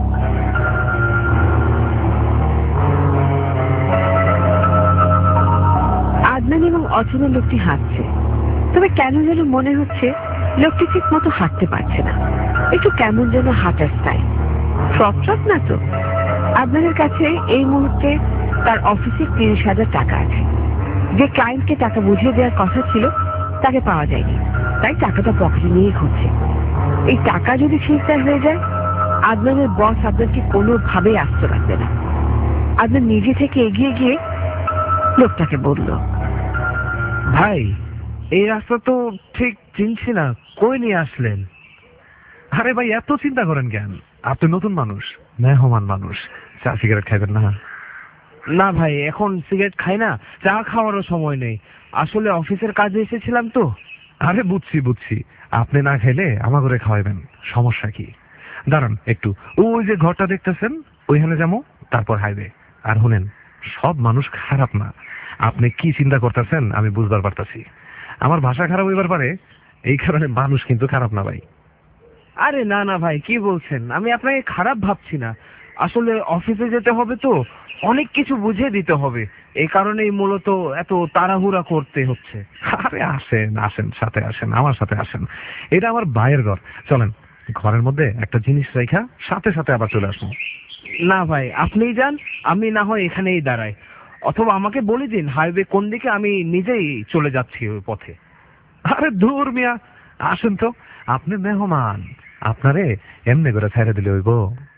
Speaker 1: আদনান এবং অচেনা লোকটি হাঁটছে, তবে কেন যেন মনে হচ্ছে লোকটি ঠিক মতো হাঁটতে পারছে না। একটু কেমন যেন হাঁটার স্টাইল। ফ্রক ট্রক না তো। আদনানের কাছে এই মুহূর্তে তার অফিসে তিরিশ হাজার টাকা আছে। যে ক্লায়েন্টকে টাকা বুঝিয়ে দেওয়ার কথা ছিল তাকে পাওয়া যায়নি, তাই টাকাটা পকেটে নিয়ে ঘুরছে। এই টাকা যদি ছিনতাই হয়ে যায়, আদনানের বস আদনানকে কোনোভাবেই আস্ত রাখবে না। আদনান নিজে থেকে এগিয়ে গিয়ে লোকটাকে বলল,
Speaker 6: ভাই এই রাস্তা তো ঠিক চিনছি না, কই নিয়ে আসলেন?
Speaker 2: আরে ভাই, এত চিন্তা করেন কেন? আপনি নতুন মানুষ, মেহমান মানুষ, চা সিগারেট খাইবেন না?
Speaker 6: না ভাই, এখন সিগারেট খাই না, চা খাওয়ারও সময় নেই। আসলে অফিসের কাজে এসেছিলাম তো।
Speaker 2: আরে বুঝছি বুঝছি, আপনি না খাইলে আমার ঘরে খাওয়াবেন, সমস্যা কি? দাঁড়ান একটু, ওই যে ঘরটা দেখতেছেন ওইখানে যাবো, তারপর হাইওয়ে। আর শুনেন, সব মানুষ খারাপ না। আপনি কি চিন্তা করতেছেন আমি বুঝবার পারতাছি। আমার ভাষা খারাপ হইবার পারে, এই কারণে মানুষ কিন্তু খারাপ না ভাই।
Speaker 6: আরে না না ভাই, কি বলছেন? আমি আপনাকে খারাপ ভাবছি না। আসলে অফিসে যেতে হবে তো, অনেক কিছু বুঝিয়ে দিতে হবে, এই কারণেই মূলত এত তাড়াহুড়া করতে হচ্ছে।
Speaker 2: আরে আসেন আসেন, সাথে আসেন, আমার সাথে আসেন। এটা আমার ভাইয়ের ঘর, চলেন। ঘরের মধ্যে একটা জিনিস রেখা সাথে সাথে আবার চলে আসবো।
Speaker 6: না ভাই, আপনিই যান, আমি না হয় এখানেই দাঁড়াই। অথবা আমাকে বলে দিন হাইওয়ে কোন দিকে, আমি নিজেই চলে যাচ্ছি ওই পথে।
Speaker 2: আরে দূর মিয়া, আসেন তো, আপনি মেহমান, আপনারে এমনি করে ছেড়ে দিলে হইব?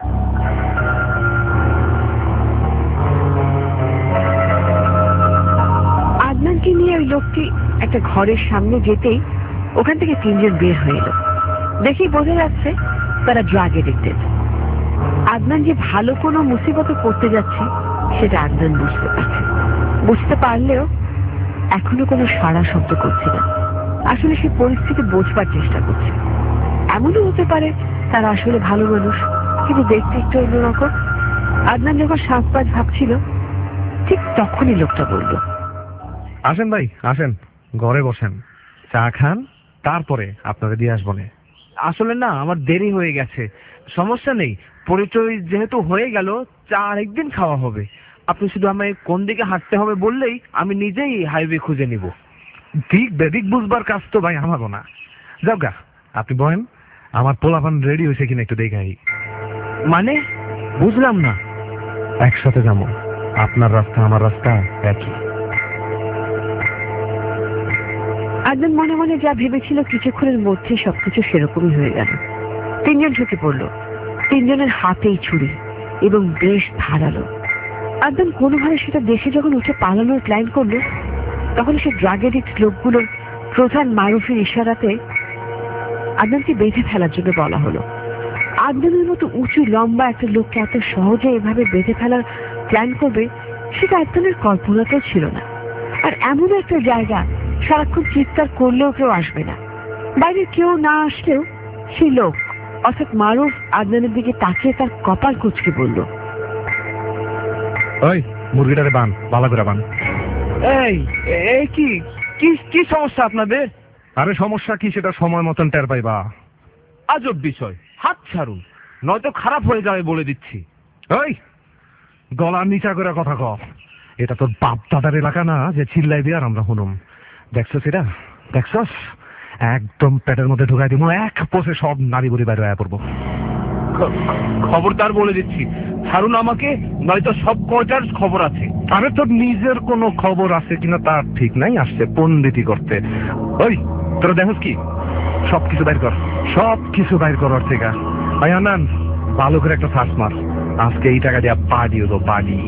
Speaker 1: আদনানকে নিয়ে ওই লোকটি একটা ঘরের সামনে যেতেই ওখান থেকে তিনজন বের হয়ে এলো। দেখেই বোঝা যাচ্ছে তারা ড্রাগ এডিক্টেড। আদনান যে ভালো কোনো মুসিবতে পড়তে যাচ্ছে সেটা আদনান বুঝতে পারছে। বুঝতে পারলেও এখনো কোনো সাড়া শব্দ করছে না। আসলে সে পরিস্থিতি বোঝবার চেষ্টা করছে। এমনও হতে পারে তারা আসলে ভালো মানুষ, কিন্তু দেখতে একটু অন্যরকম। আদনান যখন সাত পাঁচ ভাবছিল, ঠিক তখনই লোকটা বলল,
Speaker 2: আসেন ভাই আসেন, ঘরে বসেন, চা খান, তারপরে আপনাকে দিয়ে আসবো না।
Speaker 6: আসলে না, আমার দেরি হয়ে গেছে। সমস্যা নেই, পরিচয় যেহেতু হয়ে গেল, চা আরেকদিন খাওয়া হবে। আপনি শুধু আমায় কোন দিকে হাঁটতে হবে বললেই আমি নিজেই হাইওয়ে খুঁজে নিব।
Speaker 2: ঠিক বেদিক বুঝবার কাজ তো ভাই আমারও না। যাও গা, আপনি বলেন, আমার পোলাপান রেডি হয়েছে কিনা একটু দেখাই।
Speaker 6: মানে বুঝলাম না।
Speaker 2: একসাথে যাবো, আপনার রাস্তা আমার রাস্তা একই।
Speaker 1: আদনান মনে মনে যা ভেবেছিল কিছুক্ষণের মধ্যে সবকিছু সেরকমই হয়ে গেল। তিনজন ঢুকে পড়ল। তিনজনের হাতেই ছুরি এবং বেশ ধারালো। আদনান কোনোভাবে সেটা দেখে যখন উঠে পালানোর প্ল্যান করলো, তখন সে ড্রাগ এডিক্ট লোকগুলোর প্রধান মারুফের ইশারাতে আদনানকে বেঁধে ফেলার জন্য বলা হলো। আদনানের মতো উঁচু লম্বা একটা লোককে এত সহজে এভাবে বেঁধে ফেলার প্ল্যান করবে সেটা আদনানের কল্পনাতেও ছিল না। আর এমন একটা জায়গা, সারাক্ষণ চিৎকার করলেও কেউ আসবে না, বাইরে কেউ না আসলেও সেই লোক অর্থাৎ মারুফ আদনানের দিকে তাকিয়ে তার কপাল কুঁচকে বলল,
Speaker 2: ওই মুরগিটারে বান, বালা করে বান।
Speaker 6: এই এই কি কি কি সমস্যা আপনাদের?
Speaker 2: আরে সমস্যা কি সেটা সময় মতন টের পাইবা।
Speaker 6: আজব বিষয়, হাত ছাড়ুন নয়তো খারাপ হয়ে যাবে বলে দিচ্ছি।
Speaker 2: ওই গলা নিচা করে কথা ক, এটা তোর বাপ দাদার এলাকা না যে চিল্লাই দিয়ে আর আমরা শুনুম। দেখছস এটা, দেখছস একদম পেটের মধ্যে ঢুকাই দিব, এক পোষে সব নারী বুড়ি বাইরে আয়া পড়বো।
Speaker 6: খবরদার বলে দিচ্ছি, ছাড়ুন আমাকে নয়তো সব কয়টার খবর আছে।
Speaker 2: আরে তোর নিজের কোনো খবর আছে কিনা তার ঠিক নাই, আসছে পন্ডিতি করতে। ওই তোরা দেখোস কি, সব কিছু বাইর কর, সব কিছু বাইর করার থেকে। ভাই আনান ভালো করে একটা ফাঁস মার, আজকে এই টাকা দিয়া পাড়ি হতো পাড়ি।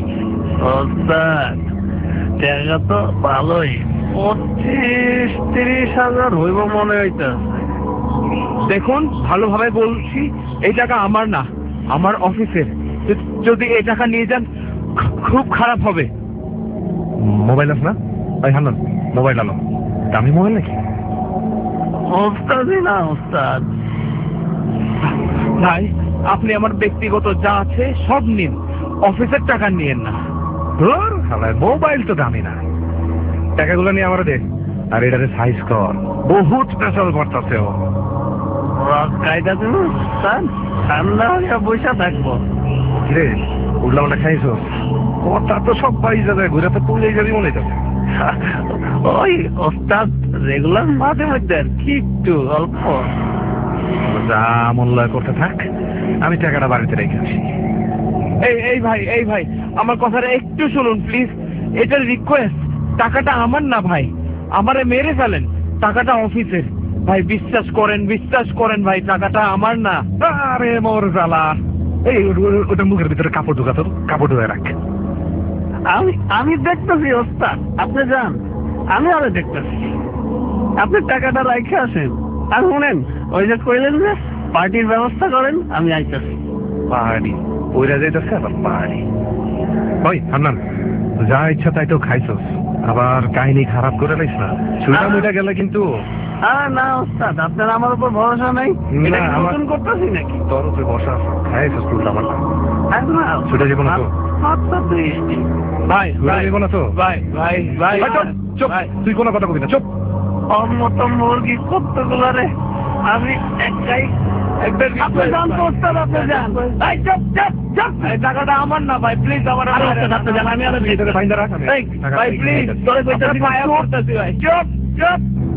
Speaker 3: টাকা তো ভালোই, পঁচিশ তিরিশ হাজার হইব মনে হইতা।
Speaker 6: দেখুন ভালোভাবে বলছি, এই টাকা আমার না, আমার অফিসের। যদি এই টাকা নিয়ে যান খুব খারাপ হবে।
Speaker 2: মোবাইল আছে না? ভাই হান্নান মোবাইল আনো। দামি মোবাইল নাকি?
Speaker 3: ওস্তাদই না ওস্তাদ।
Speaker 6: ভাই আপনি আমার ব্যক্তিগত যা আছে সব নিন, অফিসের টাকা নিয়েন না।
Speaker 2: ধর শালার মোবাইল তো দামি না, টাকাগুলো নিয়ে আমার দে। আর এটারে সাইজ কর, বহুত স্পেশাল করতেছে ও।
Speaker 3: কায়দা দেবো ওস্তাদ, ঠান্ডা হইয়া বসে থাকবো।
Speaker 2: রে উল্লা পাল্টা খাইছো, কথা তো সব বাড়ি যাবে, ঘুরে তো পুড়ে যাবি মনে যাবে।
Speaker 3: ওই ওস্তাদ রেগুলার মাঝে মধ্যে আর কি একটু অল্প।
Speaker 2: যা মূল্যায় করতে থাক, আমি টাকাটা বাড়িতে রেখে আসি।
Speaker 6: এই এই ভাই এই ভাই আমার কথাটা একটু শুনুন প্লিজ, এটা রিকোয়েস্ট। টাকাটা আমার না ভাই, আমারে মেরে ফেলেন, টাকাটা অফিসের। ভাই বিশ্বাস করেন বিশ্বাস করেন ভাই, টাকাটা আমার না।
Speaker 2: আরে মোর জ্বালা, এই ওটা মুখের ভিতরে কাপড় ঢুকা, তোর কাপড় ঢুকায় রাখ।
Speaker 3: আমি আমি দেখতেছি ওস্তাদ, আপনি যান, আমি আরো দেখতেছি। আপনি টাকাটা রাখে আসেন। আর শুনেন, ওই যে কইলেন যে পার্টির ব্যবস্থা করেন, আমি আইতেছি।
Speaker 2: পাহাড়ি ওইরা যাইতেছে আবার পাহাড়ি। ওই হান্নান যা ইচ্ছা তাই তো খাইছস, আবার কাহিনী খারাপ করে লাইস না, ছুটা মুটা গেলে কিন্তু।
Speaker 3: আর না ওস্তাদ, আপনার আমার উপর ভরসা নাই। এটা কি নতুন করতেছি নাকি?
Speaker 2: তোর উপরে বসা খাইছস তুই আমার না,
Speaker 3: আর না
Speaker 2: ছুটে যাবো না তো।
Speaker 3: মাত্র দৃষ্টি।
Speaker 6: ভাই
Speaker 2: ছুটে
Speaker 6: ভাই
Speaker 2: যাবো না তো।
Speaker 6: ভাই ভাই ভাই
Speaker 2: ভাই, চুপ, চুপ,
Speaker 6: ভাই।
Speaker 2: তুই কোনো কথা কবি না, চুপ।
Speaker 3: অমত মুরগি কতগুলো রে, আমি একাই।
Speaker 6: একটা
Speaker 3: আপনি যান তো ওস্তাদ, আপনি যান। এই চুপ চুপ চুপ,
Speaker 6: এই টাকাটা আমার না ভাই, প্লিজ আমার।
Speaker 3: আর ওস্তাদ আপনি যান, আমি আরো
Speaker 2: এটাকে ফাইন রাখ। আমি
Speaker 6: এই,
Speaker 2: টাকা
Speaker 6: ভাই
Speaker 2: দিয়ে
Speaker 6: প্লিজ
Speaker 2: দিতেছি।
Speaker 6: তোরে কইতাছি, পায়া করতেছি ভাই।
Speaker 3: চুপ চুপ।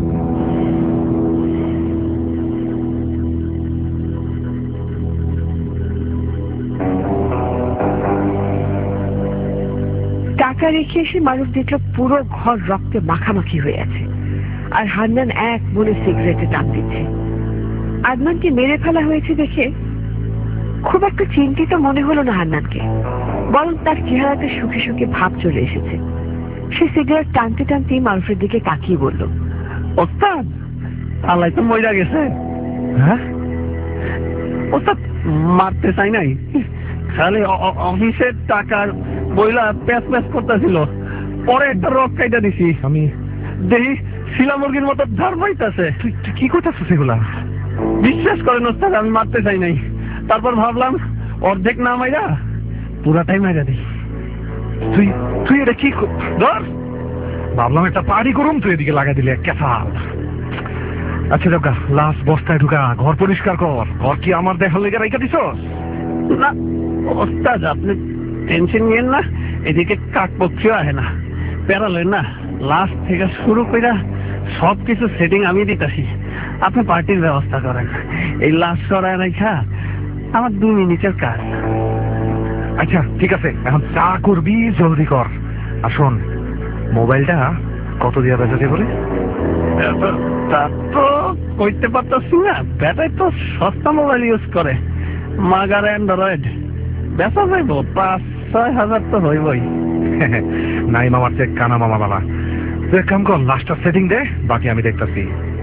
Speaker 1: টাকা রেখে এসে মানুষ দেখলো পুরো ঘর রক্তে মাখামাখি হয়ে আছে, আর হান্নান এক মনে সিগারেটে টান দিচ্ছে। আদনানকে মেরে ফেলা হয়েছে দেখে খুব একটা চিন্তিত মনে হলো না হান্নানকে, বরং তার চেহারাতে সুখে সুখে ভাব চলে এসেছে। সে সিগারেট টানতে টানতেই মারুফের দিকে তাকিয়ে বলল,
Speaker 3: ওস্তাদ আল্লাহ তো মজা গেছে।
Speaker 2: হ্যাঁ
Speaker 3: ওস্তাদ মারতে চাই নাই, খালি অফিসের টাকার বইলা প্যাচ প্যাচ করতেছিল, পরে একটা রক কাইটা দিছি।
Speaker 2: আমি
Speaker 3: দেখি শিলা মুরগির মতো ধার পাইতেছে।
Speaker 2: তুই তুই কি করতেছিস এগুলা?
Speaker 3: বিশ্বাস করেন ওস্তাদ, আমি মারতে চাই নাই। তারপর ভাবলাম অর্ধেক না মাইরা পুরাটাই মাইরা দিই।
Speaker 2: তুই তুই এটা কি কর- ধর, ভাবলাম একটা পার্টি করুম, তুই এদিকে লাগাই দিলে কেসাল। আচ্ছা ঢোকা, লাস্ট বস্তায় ঢুকা, ঘর পরিষ্কার কর। ঘর কি আমার দেখার লেগে রেখে দিছ?
Speaker 3: না ওস্তাদ আপনি টেনশন নিয়েন না, এদিকে কাকপক্ষীও আহে না, প্যারালেন না। লাস্ট থেকে শুরু কইরা সবকিছু সেটিং আমি দিতেছি, আপনি পার্টির ব্যবস্থা করেন। এই লাস্ট করায় রেখা আমার দু মিনিটের কাজ।
Speaker 2: আচ্ছা ঠিক আছে, এখন চা করবি জলদি কর। আর শোন, মোবাইলটা কত দিয়া বেচাতে বলে?
Speaker 3: তা তো কইতে পারতেছি না, ব্যাটাই তো সস্তা মোবাইল ইউজ করে, মাগার অ্যান্ড্রয়েড। বেচা যাইব পাঁচ ছয় হাজার তো হইবই।
Speaker 2: নাই মামার চেক কানা মামা বাবা। তুই এক কাম কর, লাস্টটা সেটিং দে, বাকি আমি দেখতেছি।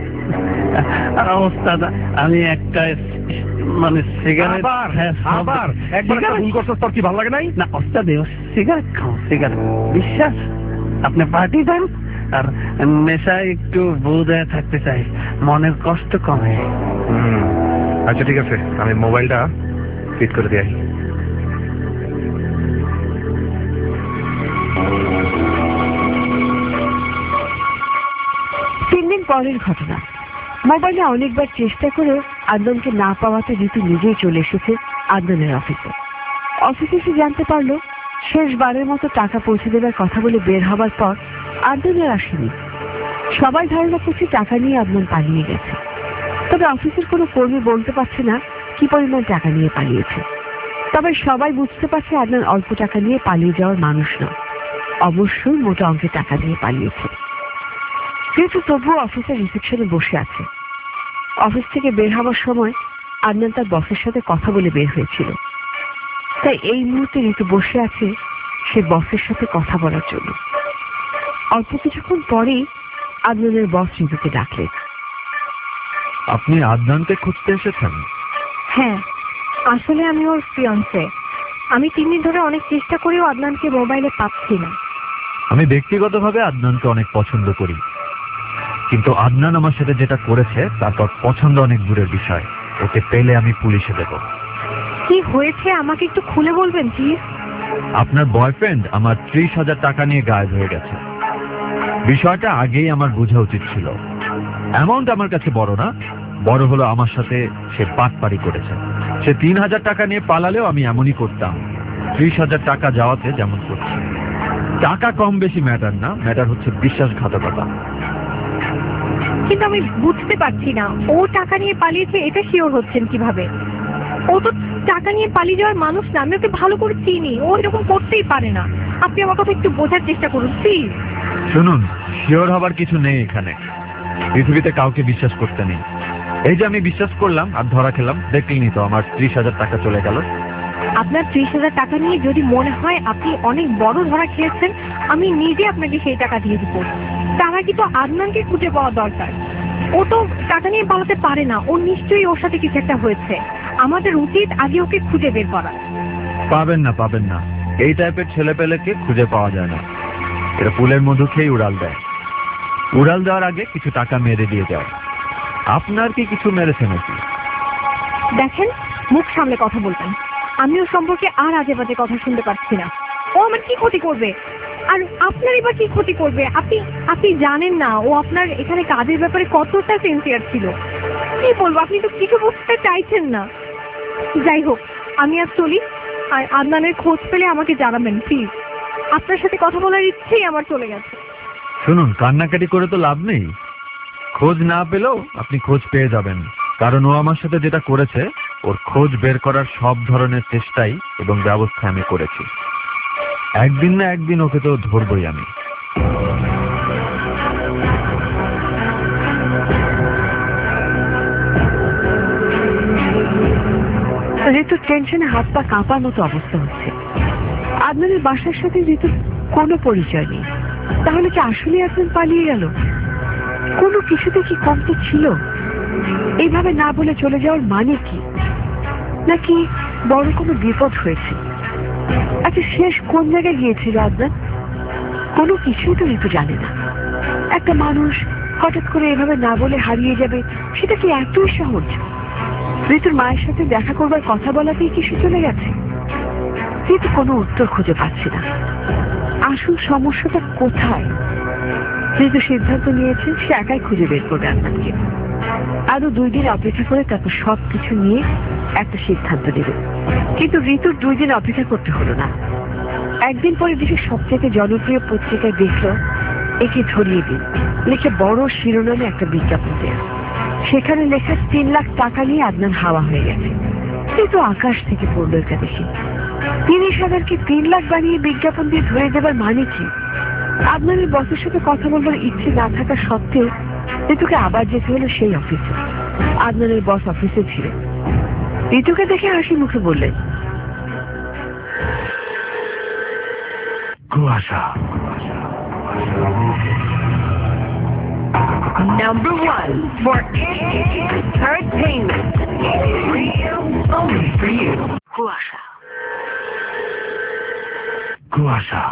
Speaker 3: ওস্তাদ আমি একটা মানে সিগারেট
Speaker 2: আবার আবার একবার একটা ভুল করছস, তোর কি ভালো লাগে নাই?
Speaker 3: না ওস্তাদ সিগারেট খাও, সিগারেট বিশ্বাস আপনি পার্টি দেন আর নেশায় একটু বোঝায় থাকতে চাই, মনের কষ্ট কমে।
Speaker 2: হুম, আচ্ছা ঠিক আছে, আমি মোবাইলটা ফিট করে দিই।
Speaker 1: তিন দিন পরের ঘটনা। মোবাইলে অনেকবার চেষ্টা করে আদনানকে না পাওয়াতে ঋতু নিজেই চলে এসেছে আদনানের অফিসে। অফিসে এসে জানতে পারলো শেষবারের মতো টাকা পৌঁছে দেবার কথা বলে বের হবার পর আদনানের আসেনি। সবাই ধারণা করছে টাকা নিয়ে আদনান পালিয়ে গেছে, তবে অফিসের কোনো কর্মী বলতে পারছে না কি পরিমাণ টাকা নিয়ে পালিয়েছে। তবে সবাই বুঝতে পারছে আদনান অল্প টাকা নিয়ে পালিয়ে যাওয়ার মানুষ নয়, অবশ্যই মোটা অঙ্কের টাকা নিয়ে পালিয়েছে। কিন্তু তবুও অফিসের রিসেপশনে বসে আছে। অফিস থেকে বের হওয়ার সময় আদনান তার বসের সাথে কথা বলে বের হয়েছিল, তাই এই মুহূর্তে ঋতু বসে আছে সে বসের সাথে কথা বলার জন্য। অল্প কিছুক্ষণ পরেই আদনানের বস ঋতুকে ডাকলেন।
Speaker 4: আপনি আদনানকে খুঁজতে এসেছেন?
Speaker 5: হ্যাঁ, আসলে আমি ওর ফিয়ান্সে। আমি তিন দিন ধরে অনেক চেষ্টা করেও আদনানকে মোবাইলে পাচ্ছি না।
Speaker 4: আমি ব্যক্তিগতভাবে আদনানকে অনেক পছন্দ করি, কিন্তু আদনান আমার সাথে যেটা করেছে তারপর পছন্দ অনেক দূরের বিষয়। ওকে পেলে আমি পুলিশে দেব।
Speaker 5: কি হয়েছে আমাকে একটু খুলে বলবেন প্লিজ?
Speaker 4: আপনার বয়ফ্রেন্ড আমার ত্রিশ হাজার টাকা নিয়ে গায়েব হয়ে গেছে। বিষয়টা আগেই আমার বোঝা উচিত ছিল। অ্যামাউন্ট আমার কাছে বড় না, বড় হলো আমার সাথে সে বাটপারি করেছে। সে তিন হাজার টাকা নিয়ে পালালেও আমি এমনই করতাম, ত্রিশ হাজার টাকা যাওয়াতে যেমন করছি। টাকা কম বেশি ম্যাটার না, ম্যাটার হচ্ছে বিশ্বাসঘাতকতা।
Speaker 5: কিন্তু আমি বুঝতে পারছি না, ও টাকা নিয়ে পালিয়েছে এটা শিওর হচ্ছেন কিভাবে? ও তো টাকা নিয়ে পালিয়ে যাওয়ার মানুষ না, আমি ওকে ভালো করে চিনি, ও এরকম করতেই পারে না। আপনি আমার কথা একটু বোঝার চেষ্টা করুন প্লিজ।
Speaker 4: শুনুন, শিওর হবার কিছু নেই এখানে। পৃথিবীতে কাউকে বিশ্বাস করতে নেই। এই যে আমি বিশ্বাস করলাম আর ধরা খেলাম, দেখলেনি তো আমার ত্রিশ হাজার টাকা চলে গেল।
Speaker 5: আপনার ত্রিশ হাজার টাকা নিয়ে যদি মনে হয় আপনি অনেক বড় ধরা খেয়েছেন, আমি নিজে আপনাকে সেই টাকা দিয়ে দিব। তার আগে তো আদনানকে খুঁজে পাওয়া দরকার। ও তো টাকা নিয়ে পালাতে পারে না, ও নিশ্চয়ই ওর সাথে কিছু একটা হয়েছে। আমাদের উচিত আগে ওকে খুঁজে বের করা।
Speaker 4: পাবেন না, পাবেন না। এই টাইপের ছেলে পেলেকে খুঁজে পাওয়া যায় না। এরা ফুলের মধু খেয়ে উড়াল দেয়। উড়াল দেওয়ার আগে কিছু টাকা মেরে দিয়ে যায়। আপনার কি কিছু মেরেছে নাকি?
Speaker 5: দেখেন, মুখ সামলে কথা বলবেন। আমি ওর সম্পর্কে আর আজে বাজে কথা শুনতে পাচ্ছি না। ও আমার কি ক্ষতি করবে? আর আপনার এবার কি ক্ষতি করবে? আপনি আপনি জানেন না ও আপনার এখানে কাজের ব্যাপারে কতটা সিনসিয়ার ছিল। কি বলবো, আপনি তো কিছু বুঝতে চাইছেন না। যাই হোক, আমি আর চলি। আর আদনানের খোঁজ পেলে আমাকে জানাবেন প্লিজ। আপনার সাথে কথা বলার ইচ্ছেই আমার চলে গেছে।
Speaker 4: শুনুন, কান্নাকাটি করে তো লাভ নেই। খোঁজ না পেলেও আপনি খোঁজ পেয়ে যাবেন, কারণ ও আমার সাথে যেটা করেছে ওর খোঁজ বের করার সব ধরনের চেষ্টাই এবং ব্যবস্থা আমি করেছি। একদিন না একদিন ওকে তো ধরবই আমি।
Speaker 1: ঋতুর টেনশনে হাত পা কাঁপার মতো অবস্থা হচ্ছে। আদনানের বাসার সাথে ঋতুর কোনো পরিচয় নেই। তাহলে কি আসলে আদনান পালিয়ে গেল? কোনো কিছুতে কি কমতি ছিল? এইভাবে না বলে চলে যাওয়ার মানে কি? নাকি বড় কোনো বিপদ হয়েছে? আচ্ছা, শেষ কোন জায়গায় গিয়েছিল আদনান? কোনো কিছুই তো ঋতু জানে না। একটা মানুষ হঠাৎ করে এভাবে না বলে হারিয়ে যাবে, সেটা কি এতই সহজ? ঋতুর মায়ের সাথে দেখা করবার কথা বলাতেই কি সে চলে গেছে? ঋতু কোনো উত্তর খুঁজে পাচ্ছে না। আসল সমস্যাটা কোথায়? ঋতু সিদ্ধান্ত নিয়েছে সে একাই খুঁজে বের করবে আদনানকে। আরো দুই দিন অপেক্ষা করে তারপর সব কিছু নিয়ে একটা সিদ্ধান্ত নেবে। কিন্তু ঋতুর দুই দিন অপেক্ষা করতে হলো না। একদিন পরে দেশের সবচেয়ে জনপ্রিয় পত্রিকায় দেখল একে ধরিয়ে দিন লিখে বড় শিরোনামে একটা বিজ্ঞাপন দেয়া। সেখানে লেখা তিন লাখ টাকা নিয়ে আদনান হাওয়া হয়ে গেছে। কিন্তু আকাশ থেকে পড়লো এটা দেখি। তিরিশ হাজারকে তিন লাখ বানিয়ে বিজ্ঞাপন দিয়ে ধরে দেবার মানে কি? আদনানের বসের সাথে কথা বলবার ইচ্ছে না থাকা সত্ত্বেও ঋতুকে আবার যেতে হলো সেই অফিসে। আদনানের বস অফিসে ছিল। ঋতুকে দেখে হাসি মুখে বললেন,
Speaker 4: কুয়াশা।
Speaker 1: Number one for entertainment. Radio only for you. কুয়াশা।
Speaker 4: কুয়াশা।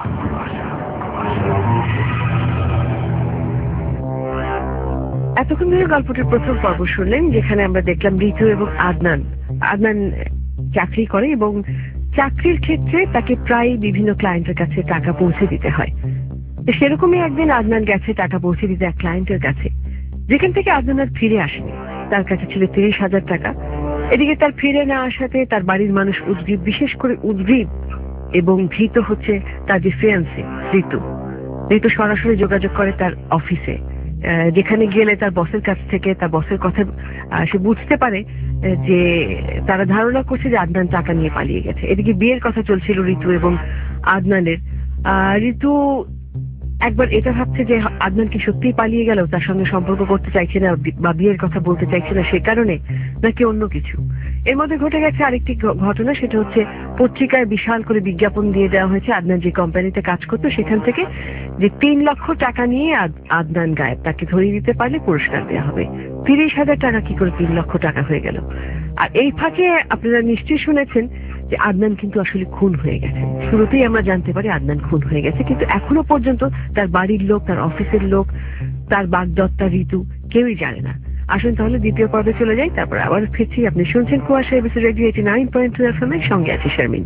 Speaker 1: এতক্ষণ ধরে গল্পটির প্রথম পর্ব শুনলেন, যেখানে আমরা দেখলাম ঋতু এবং আদনান। আদনান চাকরি করে এবং চাকরির ক্ষেত্রে তাকে প্রায় বিভিন্ন ক্লায়েন্টের কাছে টাকা পৌঁছে দিতে হয়। সেরকমই একদিন আদনান গেছে টাকা পৌঁছে দিতে এক ক্লায়েন্টের কাছে, যেখান থেকে আদনান আর ফিরে আসেনি। তার কাছে ছিল তিরিশ হাজার টাকা। এদিকে তার ফিরে না আসাতে তার বাড়ির মানুষ উদ্গ্রীব, বিশেষ করে উদ্গ্রীব এবং ভীত হচ্ছে তার যে ফিয়ান্সি ঋতু। ঋতু সরাসরি যোগাযোগ করে তার অফিসে, যেখানে গেলে তার বসের কাছ থেকে তার বসের কথা সে বুঝতে পারে যে তারা ধারণা করছে যে আদনান টাকা নিয়ে পালিয়ে গেছে। এদিকে বিয়ের কথা চলছিল ঋতু এবং আদনানের। ঋতু একবার এটা ভাবছে যে আদনান কি সত্যিই পালিয়ে গেল, তার সঙ্গে সম্পর্ক করতে চাইছে না বা বিয়ের কথা বলতে চাইছে না সে কারণে, নাকি অন্য কিছু। এর মধ্যে ঘটে গেছে আরেকটি ঘটনা, সেটা হচ্ছে পত্রিকায় বিশাল করে বিজ্ঞাপন দিয়ে দেওয়া হয়েছে আদনান যে কোম্পানিতে কাজ করতো সেখান থেকে, যে তিন লক্ষ টাকা নিয়ে আদনান গায়েব, তাকে ধরিয়ে দিতে পারলে পুরস্কার দেওয়া হবে। তিরিশ হাজার টাকা কি করে তিন লক্ষ টাকা হয়ে গেল? আর এই ফাঁকে আপনারা নিশ্চয়ই শুনেছেন যে আদনান কিন্তু আসলে খুন হয়ে গেছে। শুরুতেই আমরা জানতে পারি আদনান খুন হয়ে গেছে, কিন্তু এখনো পর্যন্ত তার বাড়ির লোক, তার অফিসের লোক, তার বাগদত্তা ঋতু কেউই জানে না। আসুন তাহলে দ্বিতীয় পর্বে চলে যাই, তারপর আবার ফিরছি। আপনি শুনছেন কুয়াশা ABC radio eighty nine point two FM এম এর সঙ্গে আছে শারমিন।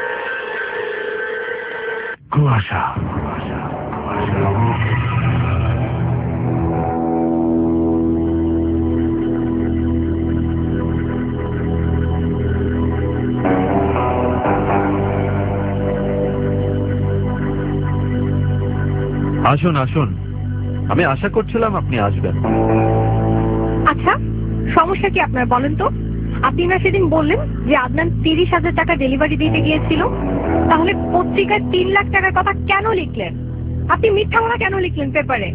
Speaker 4: কুয়াশা।
Speaker 7: আসুন আসুন, আমি আশা করছিলাম আপনি আসবেন।
Speaker 5: আচ্ছা, সমস্যা কি আপনার বলেন তো? আপনি না সেদিন বললেন যে আদনান তিরিশ হাজার টাকা ডেলিভারি দিতে গিয়েছিল, তাহলে পত্রিকায় তিন লাখ টাকার কথা কেন লিখলেন? আপনি মিথ্যা বলা কেন লিখলেন পেপারে?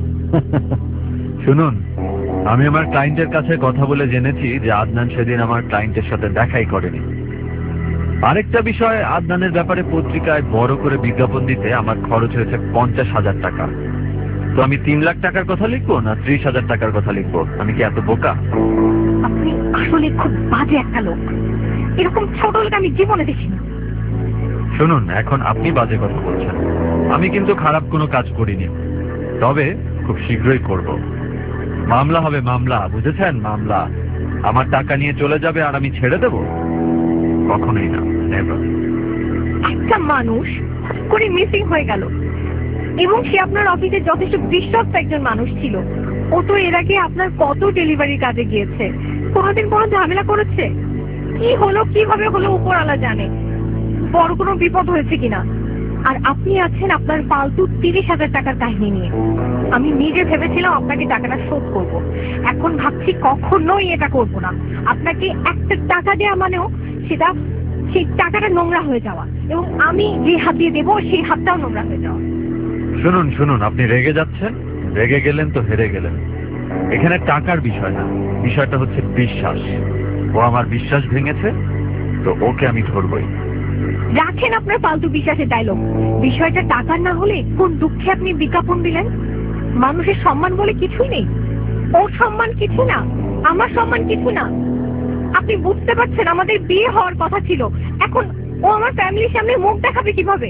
Speaker 7: শুনুন, আমি আমার ক্লায়েন্টের কাছে কথা বলে জেনেছি যে আদনান সেদিন আমার ক্লায়েন্টের সাথে দেখাই করেনি। আরেকটা বিষয়, আদনানের ব্যাপারে পত্রিকায় বড় করে বিজ্ঞাপন দিতে আমার খরচ হয়েছে পঞ্চাশ হাজার টাকা। তো আমি তিন লাখ টাকার কথা লিখবো না ত্রিশ হাজার টাকার কথা লিখবো? আমি কি এত বোকা?
Speaker 5: আপনি আসলে খুব বাজে একটা লোক। এরকম ছোট লোক আমি জীবনে দেখিনি।
Speaker 7: শুনুন, এখন আপনি বাজে কথা বলছেন। আমি কিন্তু খারাপ কোনো কাজ করিনি, তবে খুব শীঘ্রই করব। মামলা হবে, মামলা, বুঝেছেন? মামলা। আমার টাকা নিয়ে চলে যাবে আর আমি ছেড়ে দেব? কখনোই না, নেভার।
Speaker 5: একটা মানুষ করে মিসিং হয়ে গেল এবং সে আপনার অফিসে যথেষ্ট বিশ্বস্ত একজন মানুষ ছিল। ও তো এর আগে আপনার কত ডেলিভারি কাজে গিয়েছে, কোনোদিন কোনো ঝামেলা করেছে? কি হলো, কিভাবে হলো উপরওয়ালা জানে। বড় কোনো বিপদ হয়েছে কিনা। আর আপনি আছেন আপনার ফালতু তিরিশ হাজার টাকার কাহিনী নিয়ে। আমি নিজে ভেবেছিলাম আপনাকে টাকাটা শোধ করব, এখন ভাবছি কখনোই এটা করব না। আপনাকে একটা টাকা দেওয়া মানেও সেটা সেই টাকাটা নোংরা হয়ে যাওয়া, এবং আমি যে হাত দিয়ে দেবো সেই হাতটাও নোংরা হয়ে যাওয়া।
Speaker 7: শুনুন শুনুন, আপনি রেগে যাচ্ছেন। রেগে গেলেন তো হেরে গেলেন। এখানে টাকার বিষয় না, বিষয়টা হচ্ছে বিশ্বাস। ও আমার বিশ্বাস ভেঙেছে, তো ওকে আমি ধরবই।
Speaker 5: রাখেন আপনার ফালতু বিশ্বাসের ডায়লগ। বিষয়টা টাকার না হলে কোন দুঃখে আপনি বিজ্ঞাপন দিলেন? মানুষের সম্মান বলে কিছুই নেই। ওর সম্মান কিছু না, আমার সম্মান কিছু না। আপনি বুঝতে পারছেন, আমাদের বিয়ে হওয়ার কথা ছিল। এখন ও আমার ফ্যামিলির সামনে মুখ দেখাবে কিভাবে?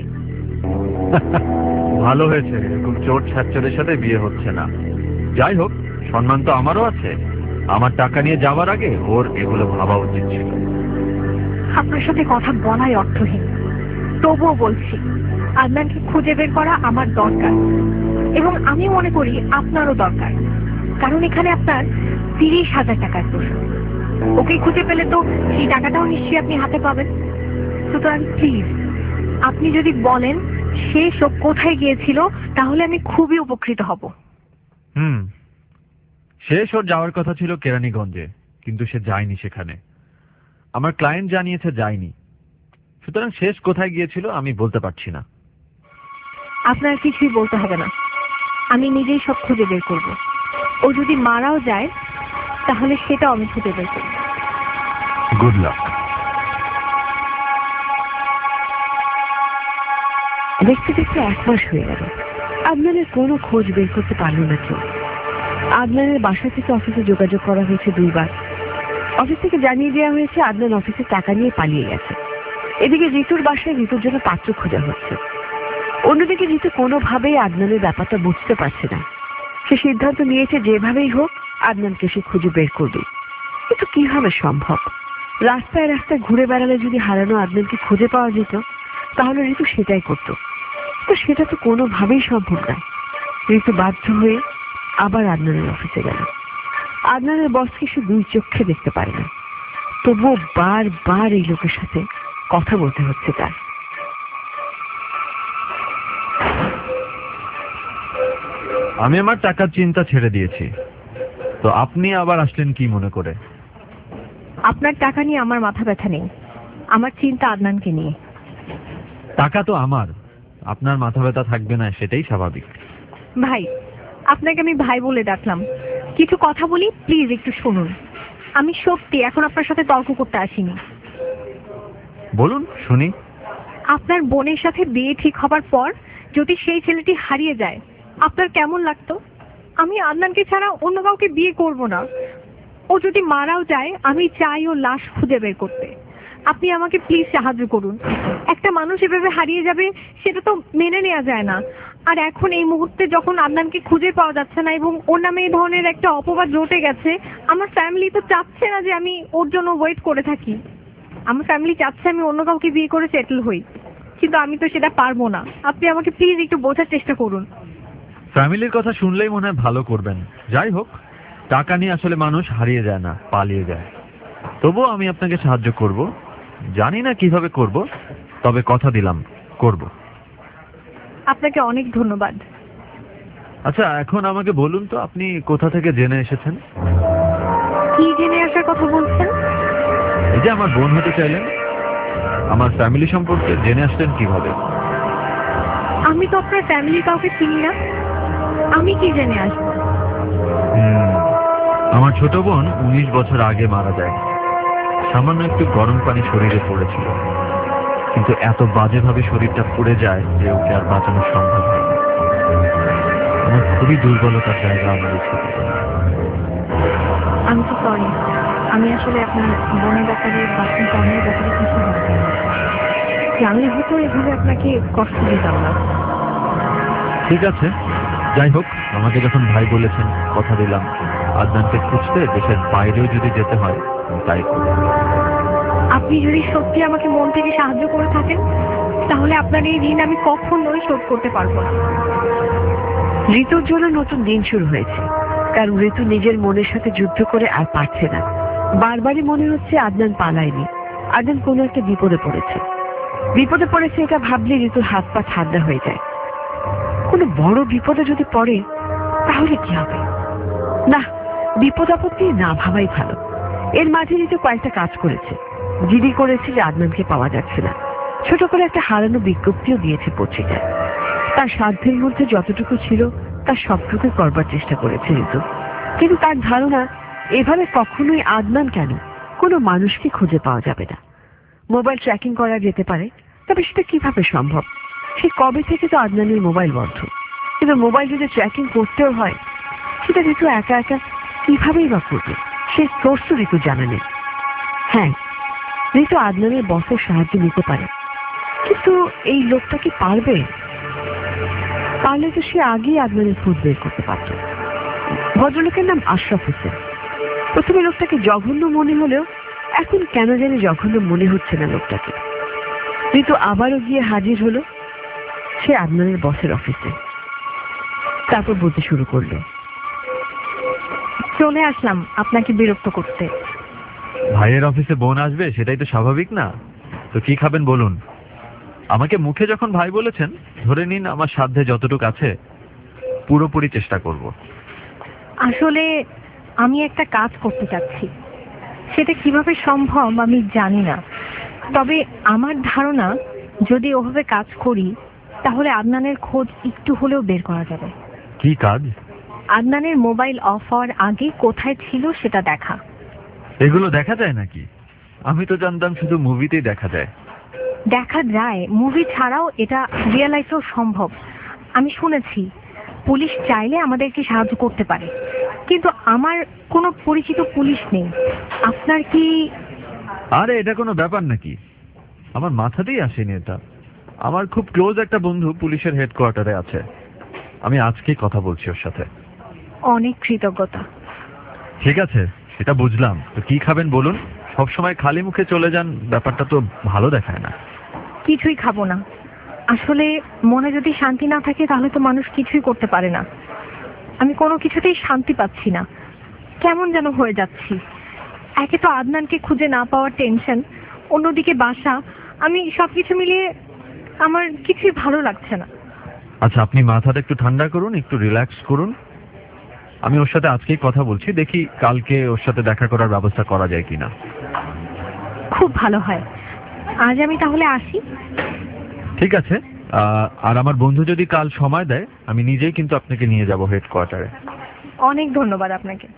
Speaker 7: ভালো হয়েছে, এরকম চোর ছাচ্চরের সাথে বিয়ে হচ্ছে না। যাই হোক, সম্মান তো আমারও আছে। আমার টাকা নিয়ে যাওয়ার আগে ওর এগুলো ভাবা উচিত ছিল।
Speaker 5: আপনার সাথে কথা বলাই অর্থহীন, তবুও বলছি, আদনানকে খুঁজে বের করা আমার দরকার, এবং আমি মনে করি আপনারও দরকার। কারণ এখানে আপনার তিরিশ হাজার টাকার প্রশ্ন। ওকে খুঁজে পেলে তো সেই টাকাটাও নিশ্চয়ই আপনি হাতে পাবেন। সুতরাং প্লিজ আপনি যদি বলেন সে সব কোথায় গিয়েছিল, তাহলে আমি খুবই উপকৃত হব।
Speaker 7: হুম, শেষ ওর যাওয়ার কথা ছিল কেরানীগঞ্জে, কিন্তু সে যায়নি সেখানে। আমার ক্লায়েন্ট জানিয়েছে যায়নি। সুতরাং শেষ কোথায় গিয়েছিল আমি বলতে পারছি না।
Speaker 5: আপনার কিছুই বলতে হবে না, আমি নিজেই সব খুঁজে বের করব। ও যদি মারাও যায় তাহলে সেটাও আমি খুঁজে বের করব।
Speaker 7: Good luck.
Speaker 1: দেখতে দেখতে এক মাস হয়ে গেল, আদনানের কোনো খোঁজ বের করতে পারল না কেউ। আদনানের বাসা থেকে অফিসে যোগাযোগ করা হয়েছে দুইবার। অফিস থেকে জানিয়ে দেওয়া হয়েছে আদনান অফিসে টাকা নিয়ে পালিয়ে গেছে। এদিকে ঋতুর বাসায় ঋতুর জন্য পাত্র খোঁজা হচ্ছে। অন্যদিকে ঋতু কোনোভাবেই আদনানের ব্যাপারটা বুঝতে পারছে না। সে সিদ্ধান্ত নিয়েছে যেভাবেই হোক আদনানকে সে খুঁজে বের করবে। কিন্তু কিভাবে সম্ভব? রাস্তায় রাস্তায় ঘুরে বেড়ালে যদি হারানো আদনানকে খুঁজে পাওয়া যেত তাহলে ঋতু সেটাই করত। তো সেটা তো কোনোভাবেই সম্ভব না। ঋতু বাধ্য হয়ে আবার আদনানের অফিসে গেল। আদনানের বসকে সে দুই চোখে দেখতে পারে না, তবুও বারবার এই লোকের সাথে কথা বলতে হচ্ছে তার।
Speaker 7: আমি আমার টাকার চিন্তা ছেড়ে দিয়েছি, তো আপনি আবার আসলেন কি মনে করে?
Speaker 5: আপনার টাকা নিয়ে আমার মাথা ব্যথা নেই, আমার চিন্তা আদনানকে নিয়ে।
Speaker 7: টাকা তো আমার, আপনার মাথা ব্যথা থাকবে না সেটাই স্বাভাবিক।
Speaker 5: ভাই, আপনাকে আমি ভাই বলে ডাকলাম, কিছু কথা বলি, প্লিজ একটু শুনুন। আমি সত্যি এখন আপনার সাথে তর্ক করতে আসিনি।
Speaker 7: বলুন শুনি।
Speaker 5: আপনার বোনের সাথে বিয়ে ঠিক হবার পর যদি সেই ছেলেটি হারিয়ে যায় আপনার কেমন লাগতো? আমি আদনানকে ছাড়া অন্য কাউকে বিয়ে করব না। ও যদি মারাও যায় আমি চাই ও লাশ খুঁজে বের করতে। আপনি আমাকে প্লিজ সাহায্য করুন। একটা মানুষ এভাবে হারিয়ে যাবে সেটা তো মেনে নেওয়া যায় না। আর এখন এই মুহূর্তে যখন আদনানকে খুঁজে পাওয়া যাচ্ছে না এবং ওর নামে এই ধরনের একটা অপবাদ রটে গেছে, আমার ফ্যামিলি তো চাচ্ছে না যে আমি ওর জন্য ওয়েট করে থাকি। আমার ফ্যামিলি চাচ্ছে আমি অন্য কাউকে বিয়ে করে সেটেল হই, কিন্তু আমি তো সেটা পারবো না। আপনি আমাকে প্লিজ একটু বোঝার চেষ্টা করুন।
Speaker 7: ফ্যামিলির কথা শুনলেই মনে হয় ভালো করবেন। যাই হোক, টাকা নিয়ে আসলে মানুষ হারিয়ে যায় না, পালিয়ে যায়। তবুও আমি আপনাকে সাহায্য করব। জানি না কিভাবে করব, তবে কথা দিলাম করব।
Speaker 5: আপনাকে অনেক ধন্যবাদ।
Speaker 7: আচ্ছা, এখন আমাকে বলুন তো আপনি কোথা থেকে জেনে এসেছেন?
Speaker 5: কি জেনে আসার কথা বলছেন?
Speaker 7: এই যে আমার বোন হতে চাইলেন, আমার ফ্যামিলি সম্পর্কে জেনে আসলেন কিভাবে?
Speaker 5: আমি তো আপনার ফ্যামিলি কাউকে চিনি না, আমি কি জেনে আসবো?
Speaker 7: হুম, আমার ছোট বোন উনিশ বছর আগে মারা যায়। সামান্য একটু গরম পানি শরীরে পড়েছিল, কিন্তু এত বাজেভাবে শরীরটা পুড়ে যায় যে ওকে আর বাঁচানো সম্ভব হয় না। আমার খুবই দুর্বলতার জায়গা আমার এই ছোট বোন।
Speaker 5: আমি তো সরি, আমি আসলে আপনার বোনের ব্যাপারে বা আপনার কর্মের ব্যাপারে কিছু জানি না। জানলে হয়তো এভাবে আপনাকে কষ্ট দিতাম না।
Speaker 7: ঠিক আছে, যাই হোক, আমাকে যখন ভাই বলেছেন কথা দিলাম আদনানকে খুঁজতে দেশের বাইরেও যদি যেতে হয় তাই করব।
Speaker 5: আপনি যদি সত্যি আমাকে মন থেকে সাহায্য করে থাকেন তাহলে আপনার এই ঋণ আমি কখনোই শোধ করতে পারবো না।
Speaker 1: ঋতুর জন্য নতুন দিন শুরু হয়েছে, কারণ ঋতু নিজের মনের সাথে যুদ্ধ করে আর পারছে না। বারবারই মনে হচ্ছে আদনান পালায়নি, আদনান কোনো একটা বিপদে পড়েছে। বিপদে পড়েছে এটা ভাবলে ঋতুর হাত পা ঠান্ডা হয়ে যায়। কোনো বড় বিপদে যদি পড়ে তাহলে কি হবে? না, বিপদ আপদ নিয়ে না ভাবাই ভালো। এর মাঝে ঋতু কয়েকটা কাজ করেছে। জিডি করেছে যে আদনানকে পাওয়া যাচ্ছে না, ছোট করে একটা হারানো বিজ্ঞপ্তিও দিয়েছে পত্রিকায়। তার সাধ্যের মধ্যে যতটুকু ছিল তার সবটুকু করবার চেষ্টা করেছে ঋতু। কিন্তু তার ধারণা এভাবে কখনোই আদনান কেন কোনো মানুষকে খুঁজে পাওয়া যাবে না। মোবাইল ট্র্যাকিং করা যেতে পারে, তবে সেটা কিভাবে সম্ভব? সে কবে থেকে তো আদনানের মোবাইল বন্ধ, কিন্তু মোবাইল যদি ট্র্যাকিং করতেও হয় সেটা ঋতু একা একা কিভাবেই বা করবে? সে সোর্স ঋতু জানা নেই। হ্যাঁ, ঋতু আদনানের বসের সাহায্য নিতে পারে, কিন্তু এই লোকটা কি পারবে? পারলে তো সে আগেই আদনানের খোঁজ বের করতে পারত। ভদ্রলোকের নাম আশরাফ হোসেন। প্রথমে লোকটাকে জঘন্য মনে হলেও এখন কেন জানি জঘন্য মনে হচ্ছে না লোকটাকে। ঋতু আবারও গিয়ে হাজির হলো সে আদনানের বসের অফিসে। তারপর বলতে শুরু করলো,
Speaker 5: চলে আসলাম আপনাকে বিরক্ত করতে।
Speaker 7: ভাইয়ের অফিসে বোন আসবে সেটাই তো স্বাভাবিক না? তো কি খাবেন বলুন। আমাকে মুখে যখন ভাই বলেছেন, ধরে নিন আমার সাধ্যে যতটুকু আছে পুরোপুরি চেষ্টা করব।
Speaker 5: আসলে আমি একটা কাজ করতে চাচ্ছি, সেটা কিভাবে সম্ভব আমি জানি না। তবে আমার ধারণা যদি ওভাবে কাজ করি তাহলে আদনানের খোঁজ একটু হলেও বের করা যাবে।
Speaker 7: কি কাজ?
Speaker 5: আদনানের মোবাইল অফ হওয়ার আগে কোথায় ছিল সেটা দেখা।
Speaker 7: এগুলো দেখা যায় নাকি? আমি তো জানতাম শুধু মুভিতেই দেখা যায়।
Speaker 5: দেখা যায়, মুভি ছাড়াও এটা রিয়েল লাইফেও সম্ভব। আমি শুনেছি পুলিশ চাইলে আমাদেরকে সাহায্য করতে পারে, কিন্তু আমার কোনো পরিচিত পুলিশ নেই। আপনার কি?
Speaker 7: আরে এটা কোনো ব্যাপার নাকি, আমার মাথাতেই আসেনি এটা। আমার খুব ক্লোজ একটা বন্ধু পুলিশের হেডকোয়ার্টারে আছে, আমি আজকেই কথা বলছি ওর সাথে।
Speaker 5: অনেক কৃতজ্ঞতা।
Speaker 7: ঠিক আছে, এটা বুঝলাম। তো কি খাবেন বলুন? সবসময় খালি মুখে চলে যান, ব্যাপারটা তো ভালো দেখায় না।
Speaker 5: কিছুই খাবো না। আসলে মনে যদি শান্তি না থাকে তাহলে তো মানুষ কিছুই করতে পারে না। আমি কোনো কিছুতেই শান্তি পাচ্ছি না, কেমন যেন হয়ে যাচ্ছি। একে তো আদনানকে খুঁজে না পাওয়ার টেনশন, অন্যদিকে বাসা, আমি সবকিছু মিলিয়ে আমার কিছুই ভালো লাগছে না।
Speaker 7: আচ্ছা, আপনি মাথাটা একটু ঠান্ডা করুন, একটু রিল্যাক্স করুন। আমি ওর সাথে আজকেই কথা বলছি, দেখি কালকে ওর সাথে দেখা করার ব্যবস্থা করা যায় কিনা।
Speaker 5: খুব ভালো হয়। আজ আমি তাহলে আসি।
Speaker 7: ঠিক আছে। আর আমার বন্ধু যদি কাল সময় দেয়, আমি নিজেই কিন্তু আপনাকে নিয়ে যাব হেডকোয়ার্টারে।
Speaker 5: অনেক ধন্যবাদ আপনাকে।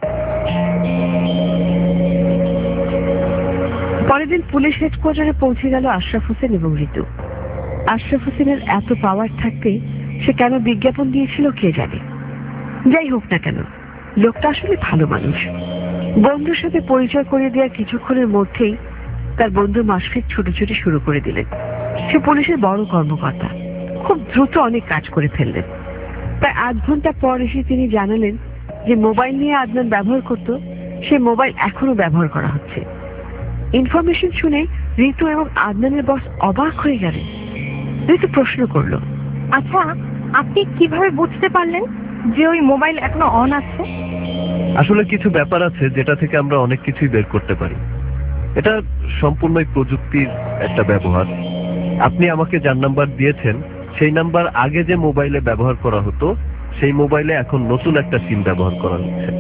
Speaker 1: পরের দিন পুলিশ হেডকোয়ার্টারে পৌঁছে গেল আশরাফ হোসেন এবং ঋতু। আশরাফ হোসেনের এত পাওয়ার থাকতে সে কেন বিজ্ঞাপন দিয়েছিল কে জানে। যাই হোক না কেন, লোকটা আসলে ভালো মানুষ। বন্ধুর সাথে পরিচয় করে দেওয়ার কিছুক্ষণের মধ্যেই তার বন্ধু মাসফিক ছুটোছুটি শুরু করে দিলেন। সে পুলিশের বড় কর্মকর্তা, খুব দ্রুত অনেক কাজ করে ফেললেন। প্রায় আধ ঘন্টা পর এসে তিনি জানালেন যে মোবাইল নিয়ে আদনান ব্যবহার করত, সে মোবাইল এখনো ব্যবহার করা হচ্ছে। ইনফরমেশন শুনে ঋতু এবং আদনানের বস অবাক হয়ে গেলেন। ঋতু প্রশ্ন করল,
Speaker 5: আচ্ছা, আপনি কিভাবে বুঝতে পারলেন যে ওই মোবাইল এখনো অন আছে?
Speaker 8: আসলে কিছু ব্যাপার আছে যেটা থেকে আমরা অনেক কিছুই বের করতে পারি। এটা সম্পূর্ণই প্রযুক্তির একটা ব্যবহার। আপনি আমাকে যার নাম্বার দিয়েছেন সেই নাম্বার আগে যে মোবাইলে ব্যবহার করা হতো, সেই মোবাইলে এখন নতুন একটা সিম ব্যবহার করা হচ্ছে।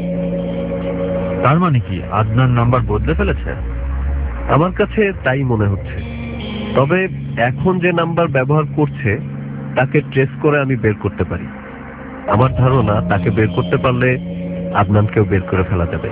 Speaker 7: তার মানে কি আদনান নাম্বার বদলে ফেলেছে?
Speaker 8: আমার কাছে তাই মনে হচ্ছে। তবে এখন যে নাম্বার ব্যবহার করছে তাকে ট্রেস করে আমি বের করতে পারি। আমার ধারণা তাকে বের করতে পারলে আদনানকেও বের করে ফেলা যাবে।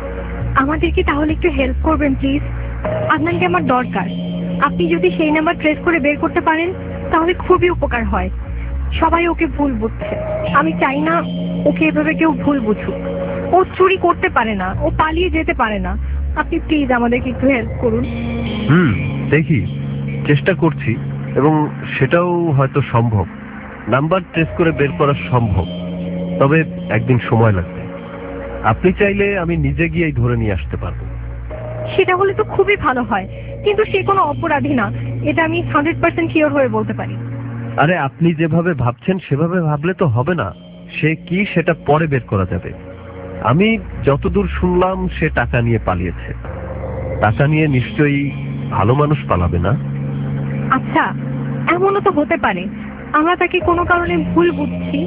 Speaker 5: আমাদেরকে তাহলে একটু হেল্প করবেন প্লিজ। আদনানকে আমার দরকার। আপনি যদি সেই নাম্বার ট্রেস করে বের করতে পারেন তাহলে খুবই উপকার হয়। সবাই ওকে ভুল বুঝছে, আমি চাই না ওকে এভাবে কেউ ভুল বুঝুক। ও চুরি করতে পারে না, ও পালিয়ে যেতে পারে না। আপনি প্লিজ আমাদেরকে একটু হেল্প করুন।
Speaker 8: হুম, দেখি, চেষ্টা করছি এবং সেটাও হয়তো সম্ভব। নাম্বার ট্রেস করে বের করা সম্ভব, তবে একদিন সময় লাগবে। আপনি চাইলে আমি নিজে গিয়েই ধরে নিয়ে আসতে পারবো।
Speaker 5: সেটা হলে তো খুবই ভালো হয়, কিন্তু সে কোনো অপরাধী না, এটা আমি হান্ড্রেড পার্সেন্ট শিওর হয়ে বলতে পারি।
Speaker 8: আরে আপনি যেভাবে ভাবছেন সেভাবে ভাবলে তো হবে না। সে কি সেটা পরে বের করা যাবে। আমি যতদূর শুনলাম সে টাকা নিয়ে পালিয়েছে। টাকা নিয়ে নিশ্চয়ই ভালো মানুষ পালাবে না?
Speaker 5: আচ্ছা, এমনও তো হতে পারে আমরা তাকে কোনো কারণে ভুল বুঝছি।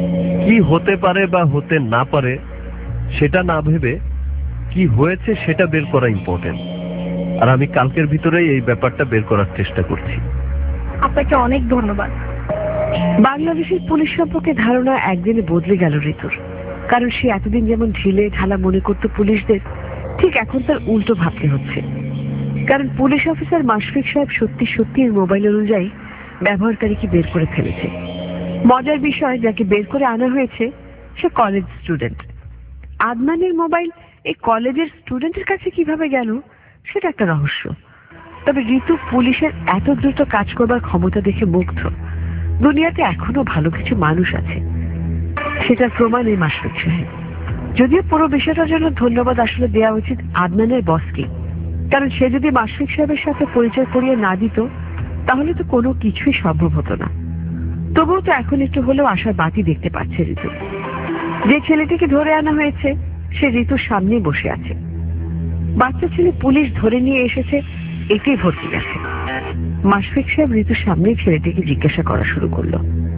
Speaker 8: কি হতে পারে বা হতে না পারে সেটা না ভেবে কি হয়েছে সেটা বের করা ইম্পর্টেন্ট। আর আমি কালকের ভিতরেই এই ব্যাপারটা বের করার চেষ্টা করছি।
Speaker 5: আপনাকে অনেক ধন্যবাদ।
Speaker 1: বাংলাদেশের পুলিশ সম্পর্কে ধারণা একদিনে বদলে গেল ঋতুর। কারণ সে এতদিন যেমন ঢিলে ঢালা মনে করত পুলিশদের, ঠিক এখন তার উল্টো ভাবতে হচ্ছে। কারণ পুলিশ অফিসার মাশফিক সাহেব সত্যি সত্যি মোবাইল অনুযায়ী ব্যবহারকারীকে বের করে ফেলেছে। মজার বিষয়, যাকে বের করে আনা হয়েছে সে কলেজ স্টুডেন্ট। আদনানের মোবাইল এই কলেজের স্টুডেন্টের কাছে কিভাবে গেল সেটা একটা রহস্য। তবে ঋতু পুলিশের এত দ্রুত কাজ করবার ক্ষমতা দেখে মুগ্ধ। দুনিয়াতে এখনো ভালো কিছু মানুষ আছে, সেটার প্রমাণ এই মাশফিক সাহেব। যদিও পুরো বিষয়টার জন্য ধন্যবাদ আসলে দেওয়া উচিত আদনানের বসকে, কারণ সে যদি মাশফিক সাহেবের সাথে পরিচয় করিয়ে না দিত তাহলে তো কোনো কিছুই সম্ভব হতো না। তবুও তো এখন একটু হলেও আশার বাতি দেখতে পাচ্ছে ঋতু। যে ছেলেটিকে ধরে আনা হয়েছে সে ঋতুর সামনেই বসে আছে। বাচ্চা ছেলে পুলিশ ধরে নিয়ে এসেছে এতেই ভর্তি গেছে। মাশফিক সাহেব ঋতুর সামনেই ছেলেটিকে জিজ্ঞাসা করা শুরু করলো,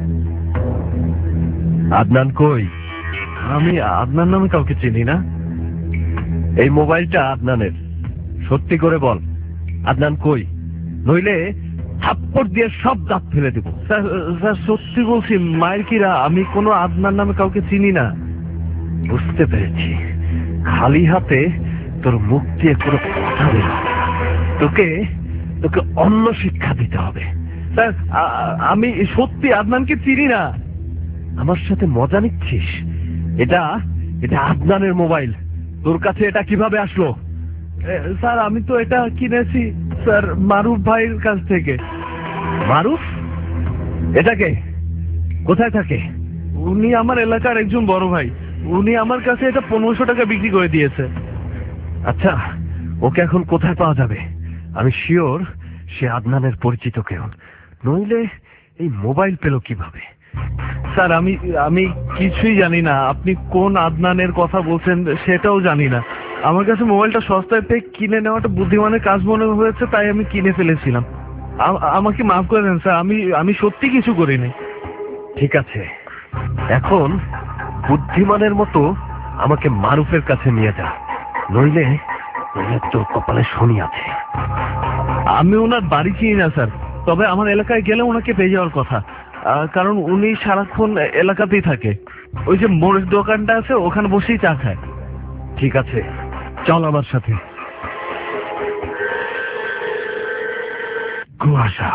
Speaker 8: আদনান কই?
Speaker 7: আমি আদনান নামে কাউকে চিনি না।
Speaker 8: এই মোবাইলটা আদনানের, সত্যি করে বল আদনান কই, নইলে থাপ্পড় দিয়ে সব দাঁত ফেলে দেব।
Speaker 6: স্যার সত্যি বলছি, মায়ের কিরা, আমি কোনো আদনান নামে কাউকে চিনি না।
Speaker 8: বুঝতে পেরেছি, খালি হাতে তোর মুখ দিয়ে কোনো কথা বের হবে না। তোকে তোকে অন্য শিক্ষা দিতে হবে।
Speaker 6: স্যার আ- আমি সত্যি আদনানকে চিনি না।
Speaker 8: আমার সাথে মজা নিচ্ছিস? এটা এটা আদনানের মোবাইল। তোর কাছে এটা কিভাবে আসলো?
Speaker 6: এ, স্যার আমি তো এটা কিনেছি স্যার মারুফ ভাইয়ের কাছ থেকে।
Speaker 8: মারুফ? এটাকে কোথায় থাকে?
Speaker 6: উনি আমার এলাকার একজন বড় ভাই। উনি আমার কাছে এটা পনেরোশো টাকা বিক্রি করে দিয়েছে।
Speaker 8: আচ্ছা, ওকে এখন কোথায় পাওয়া যাবে? আমি শিওর সে আদনানের পরিচিত কেউ, নইলে এই মোবাইল পেল কিভাবে?
Speaker 6: স্যার আমি আমি কিছুই জানি না। আপনি কোন আদনানের কথা বলছেন সেটাও জানি না। আমার কাছে মোবাইলটা সস্তায় পেয়ে কিনে নেওয়াটা বুদ্ধিমানের কাজ মনে হয়েছে, তাই আমি কিনে ফেলেছিলাম। আ- আমাকে মাফ করে দেন স্যার, আমি আমি সত্যি কিছু করিনি।
Speaker 8: ঠিক আছে, এখন বুদ্ধিমানের মতো আমাকে মারুফের কাছে নিয়ে যা, নইলে নইলে তোর কপালে শনি আছে।
Speaker 6: আমি ওনার বাড়ি চিনি না স্যার, তবে আমার এলাকায় গেলে ওনাকে পেয়ে যাওয়ার কথা। আহ, কারণ উনি সারাক্ষণ এলাকাতেই থাকে। ওই যে মোড়ের দোকানটা আছে ওখানে বসেই চা খায়।
Speaker 8: ঠিক আছে, চল আমার সাথে।
Speaker 4: কুয়াশা।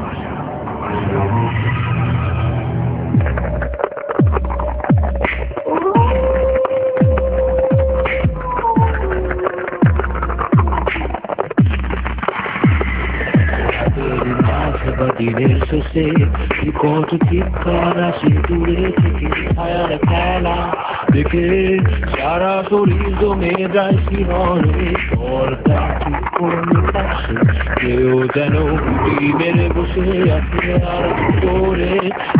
Speaker 9: দিনের শেষে কত চিৎকার আসে দূরে থেকে, ছায়ার খেলা দেখে সারা শরীর জমে যায় শিহরে। কেউ যেন গুটি মেরে বসে আছে আর করে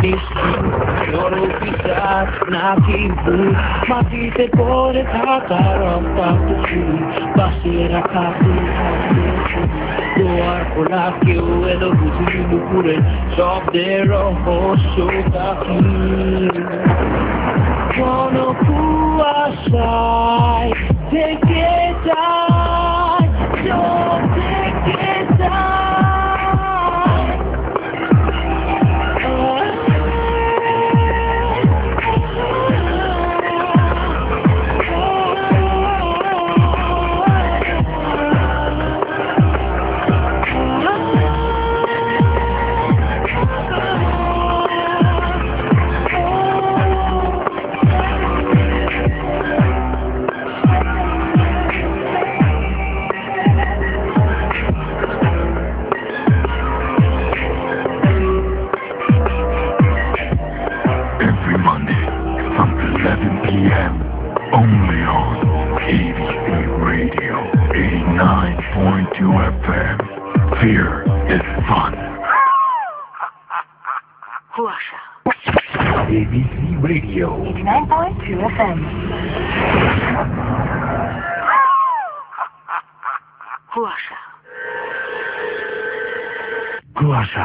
Speaker 9: নিশ্চিত নাকি ভুল, মাটিতে পড়ে থাকা রক্তাক্ত শুরু, পাশে রাখা দোয়ার খোলা কেউ এলো বুঝি দুপুরে, শব্দের রহস্য কাকি কোন কুয়াশায় থেকে যায়, চোখ থেকে যায়।
Speaker 4: Every Monday from eleven p m only on A B C Radio eighty-nine point two F M. Fear is fun.
Speaker 1: কুয়াশা
Speaker 4: A B C Radio
Speaker 1: eighty-nine point two F M. কুয়াশা
Speaker 4: কুয়াশা।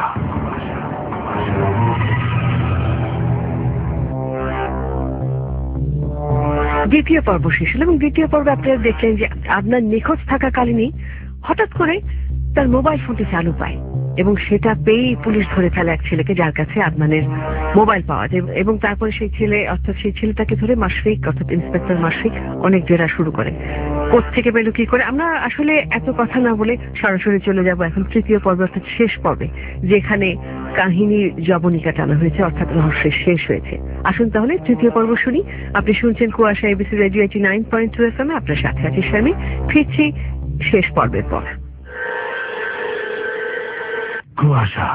Speaker 1: দ্বিতীয় পর্ব শেষ হলো এবং দ্বিতীয় পর্বে আপনারা দেখলেন যে আদনান নিখোঁজ থাকাকালীনই হঠাৎ করে তার মোবাইল ফোনটি চালু পায় এবং সেটা পেয়েই পুলিশ ধরে ফেলে এক ছেলেকে, যার কাছে আদনানের মোবাইল পাওয়া যায়। এবং তারপরে সেই ছেলে অর্থাৎ সেই ছেলেটাকে ধরে মাশফিক অর্থাৎ ইন্সপেক্টর মাশফিক অনেক জেরা শুরু করে। কোত্থেকে পেল কি করে, আমরা আসলে এত কথা না বলে সরাসরি চলে যাব এখন তৃতীয় পর্ব অর্থাৎ শেষ পর্বে, যেখানে কাহিনীর জবনিকা টানা হয়েছে অর্থাৎ রহস্যের শেষ হয়েছে। আসুন তাহলে তৃতীয় পর্ব শুনি। আপনি শুনছেন কুয়াশা, ABC radio eighty nine point two FM এম। আপনার সাথে আছি শারমি। ফিরছি শেষ পর্বের পর।
Speaker 4: কুয়াশা।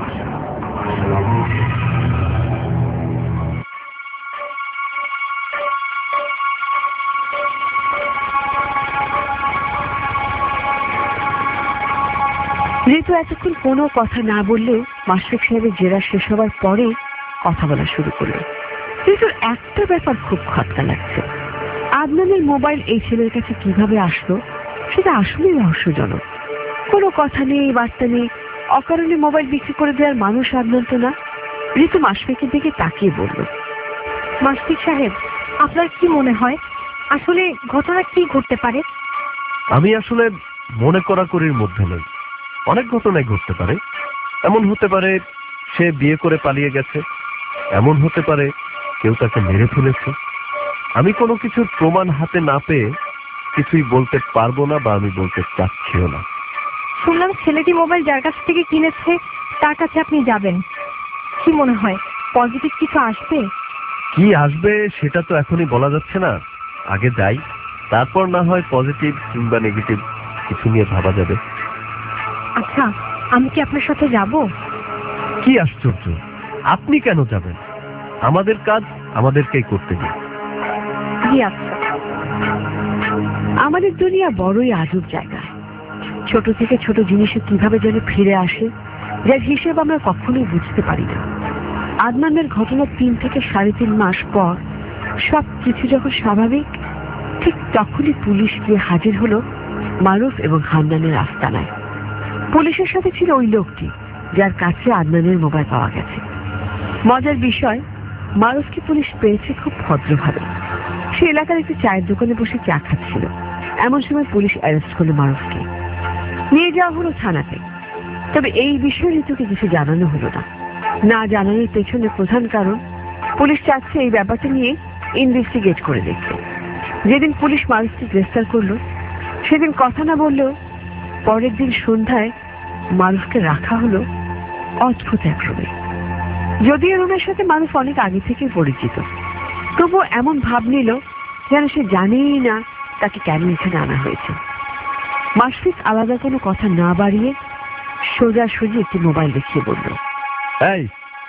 Speaker 1: যেহেতু এতক্ষণ কোনো কথা না বললেও মাশফিক সাহেবের জেরা শেষ হওয়ার পরে কথা বলা শুরু করলো। কিন্তু একটা ব্যাপার খুব খটকা লাগছে, আদনানের মোবাইল এই ছেলের কাছে কিভাবে আসলো সেটা আসলেই রহস্যজনক। কোনো কথা নেই, বার্তা নেই, অকারণে মোবাইল বিক্রি করে দেওয়ার মানুষ আদনান তো না। ঋতু মাশফিকের দিকে তাকিয়ে বলল,
Speaker 5: মাশফিক সাহেব, আপনার কি মনে হয় আসলে ঘটনা কি ঘটতে পারে?
Speaker 8: আমি আসলে মনে করাকরির মধ্যে নেই। অনেক ঘটনাই ঘটতে পারে। এমন হতে পারে সে বিয়ে করে পালিয়ে গেছে, এমন হতে পারে কেউ তাকে মেরে ফেলেছে। আমি কোনো কিছুর প্রমাণ হাতে না পেয়ে কিছুই বলতে পারবো না, বা আমি বলতে চাচ্ছিও না।
Speaker 5: শুনলাম ছেলেটি মোবাইল যার কাছ থেকে কিনেছে তার কাছে আপনি যাবেন। কি মনে হয় পজিটিভ কিছু আসবে?
Speaker 8: কি আসবে সেটা তো এখনই বলা যাচ্ছে না। আগে যাই, তারপর না হয় পজিটিভ কিংবা নেগেটিভ কিছু নিয়ে ভাবা যাবে।
Speaker 5: আচ্ছা, আমি কি আপনার সাথে যাব?
Speaker 8: কি আশ্চর্য, আপনি কেন যাবেন? আমাদের কাজ আমাদেরকেই করতে দিন।
Speaker 5: জি আচ্ছা।
Speaker 1: আমাদের দুনিয়া বড়ই আজব জায়গা। ছোট থেকে ছোট জিনিসে কিভাবে যেন ফিরে আসে, যার হিসেব আমরা কখনোই বুঝতে পারি না। আদনানের ঘটনার তিন থেকে সাড়ে তিন মাস পর সব কিছু যখন স্বাভাবিক, ঠিক তখনই পুলিশ গিয়ে হাজির হলো মারুফ এবং হান্নানের আস্তানায়। পুলিশের সাথে ছিল ওই লোকটি যার কাছে আদনানের মোবাইল পাওয়া গেছে। মজার বিষয়, মারুফকে পুলিশ পেয়েছে খুব ভদ্রভাবে। সে এলাকার একটি চায়ের দোকানে বসে চা খাচ্ছিল। এমন সময় পুলিশ অ্যারেস্ট করলো মারুফকে, নিয়ে যাওয়া হলো থানাতে। তবে এই বিষয়ে ঋতুকে কিছু জানানো হলো না। না জানানোর পেছনে প্রধান কারণ, পুলিশ চাচ্ছে এই ব্যাপারটা নিয়ে ইনভেস্টিগেট করে দেখতে। যেদিন পুলিশ মারুফকে গ্রেফতার করলো সেদিন কথা না বললেও পরের দিন সন্ধ্যায় মারুফকে রাখা হলো অদ্ভুত এক রুমে। যদিও রুমের সাথে মারুফ অনেক আগে থেকে পরিচিত, তবুও এমন ভাব নিল যেন সে জানেই না তাকে কেন এখানে আনা হয়েছে। মাশফিক আলাদা কোনো কথা না বাড়িয়ে সোজাসুজি একটি মোবাইল দেখিয়ে বলল,
Speaker 8: এই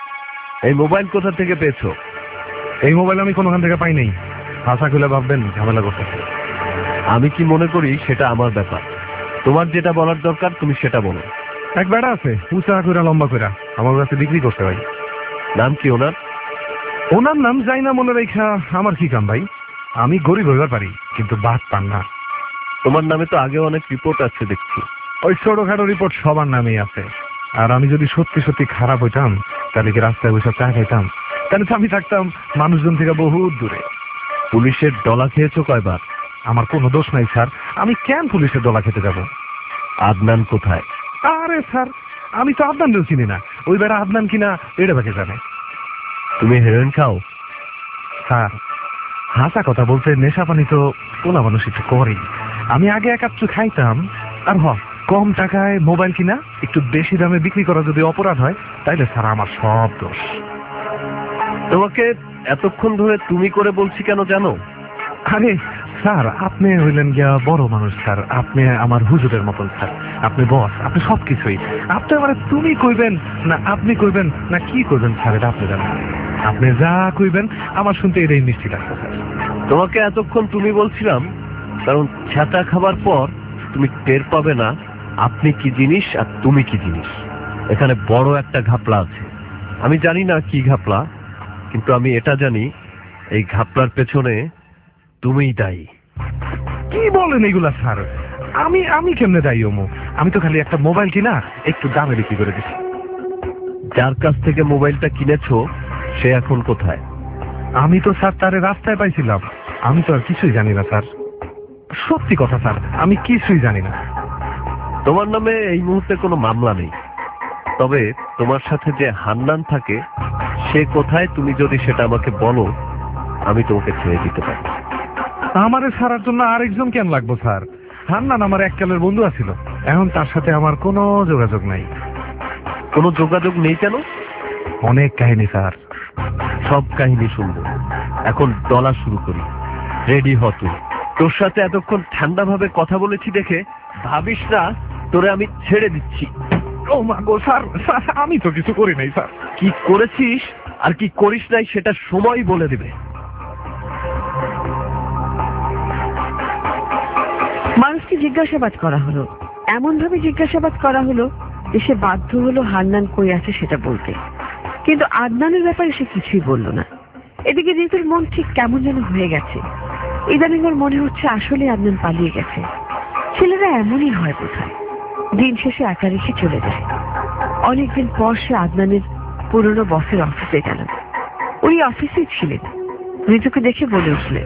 Speaker 8: এই মোবাইল কোথা থেকে পেয়েছো?
Speaker 2: এই মোবাইল আমি কোনোখান থেকে পাই নাই। ভাষা খুলে ভাববেন ঝামেলা করতেছে।
Speaker 8: আমি কি মনে করি সেটা আমার ব্যাপার। তোমার যেটা বলার দরকার তুমি সেটা বলো।
Speaker 2: এক বেড়া আছে উঁচা কইরা লম্বা কইরা আমার কাছে বিক্রি করতে ভাই।
Speaker 8: নাম কি ওনার?
Speaker 2: ওনার নাম যাই না মনে রেখা আমার কি কাম ভাই? আমি গরিব হইবার পারি, কিন্তু বাদ পান না।
Speaker 8: তোমার নামে তো আগে অনেক রিপোর্ট আছে দেখছি।
Speaker 2: ওই ছোটখাটো রিপোর্ট সবার নামেই আছে। আর আমি যদি সত্যি সত্যি খারাপ হইতাম তাহলে কি রাস্তায় বসে চা খাইতাম? তাহলে তো আমি থাকতাম মানুষজন থেকে বহুত দূরে।
Speaker 8: পুলিশের ডলা খেয়েছো কয়বার?
Speaker 2: আমার কোনো দোষ নাই স্যার, আমি কেন পুলিশের ডলা খেতে যাব?
Speaker 8: আদনান কোথায়?
Speaker 2: আরে স্যার, আমি তো আদনানও চিনি না। ওই বেড়া আদনান কিনা এটা বাকি জানে।
Speaker 8: তুমি হেরোইন খাও?
Speaker 2: স্যার হাসা কথা বলতে, নেশা পানি তো কোলা মানুষ একটু করেই। আমি আগে একাত্তর খাইতাম। আর হ, কম টাকায় মোবাইল কিনা একটু বেশি দামে বিক্রি করা যদি অপরাধ হয় তাইলে স্যার আমার সব দোষ।
Speaker 8: তোমাকে এতক্ষণ ধরে তুমি করে বলছি কেন জানো?
Speaker 2: আরে স্যার, আপনি হইলেন গিয়া বড় মানুষ স্যার। আপনি আমার হুজুরের মতন স্যার। আপনি বস, আপনি সবকিছুই। আপনি আমার তুমি কইবেন না আপনি কইবেন না কি করবেন স্যার, এটা আপনি জানেন। আপনি যা কইবেন আমার শুনতে এটাই মিষ্টি লাগছে স্যার।
Speaker 8: তোমাকে এতক্ষণ তুমি বলছিলাম কারণ ছাতা খাবার পর তুমি টের পাবে না আপনি কি জিনিস আর তুমি কি জিনিস। এখানে বড় একটা ঘাপলা আছে। আমি জানি না কি ঘাপলা, কিন্তু আমি এটা জানি এই ঘাপলার পেছনে তুমিই দায়ী।
Speaker 2: কি বলেন এগুলা স্যার? আমি আমি কেমনে দায়ী হমু? আমি তো খালি একটা মোবাইল কিনা একটু দামে বিক্রি করে দিছি।
Speaker 8: যার কাছ থেকে মোবাইলটা কিনেছো সে এখন কোথায়?
Speaker 2: আমি তো স্যার তারে রাস্তায় পাইছিলাম। আমি তো আর কিছুই জানি না স্যার। সত্যি কথা স্যার, আমি কিছুই জানি না।
Speaker 8: তোমার নামে এই মুহূর্তে কোনো মামলা নেই, তবে তোমার সাথে যে হান্নান থাকে সে কোথায় তুমি যদি সেটা আমাকে বলো আমি তোমাকে ছেড়ে দিতে পারি।
Speaker 2: আমারে ছাড়ার জন্য আরেকজন কেন লাগবো স্যার? হান্নান আমার এককালের বন্ধু আছিল, এখন তার সাথে আমার কোনো যোগাযোগ নাই।
Speaker 8: কোনো যোগাযোগ নেই কেন?
Speaker 2: অনেক কাহিনী স্যার।
Speaker 8: সব কাহিনী শুনবো। এখন ডলা শুরু করি। রেডি হ তুই। তোর সাথে এতক্ষণ ঠান্ডা ভাবে কথা বলেছি দেখে ভাবিস না তোরে আমি ছেড়ে দিচ্ছি।
Speaker 2: ও মা গো স্যার, স্যার আমি তো কিছু করি নাই স্যার।
Speaker 8: কি করেছিস আর কি করিস নাই সেটা সময় বলে দিবে।
Speaker 1: মানুষকে জিজ্ঞাসাবাদ করা হলো, এমন ভাবে জিজ্ঞাসাবাদ করা হলো যে সে বাধ্য হলো হান্নান কই আছে সেটা বলতে। কিন্তু আদনানের ব্যাপারে সে কিছুই বলল না। এদিকে ঋতুর মন ঠিক কেমন যেন হয়ে গেছে। ইদানিং ওর মনে হচ্ছে আসলে আদনান পালিয়ে গেছে। ছেলেরা এমনই হয় বোধহয়, দিন শেষে একা রেখে চলে যায়। অনেকদিন পর সে আদনানের পুরনো বসের অফিসে গেল। উনি অফিসেই ছিলেন। ঋতুকে দেখে বলে উঠলেন,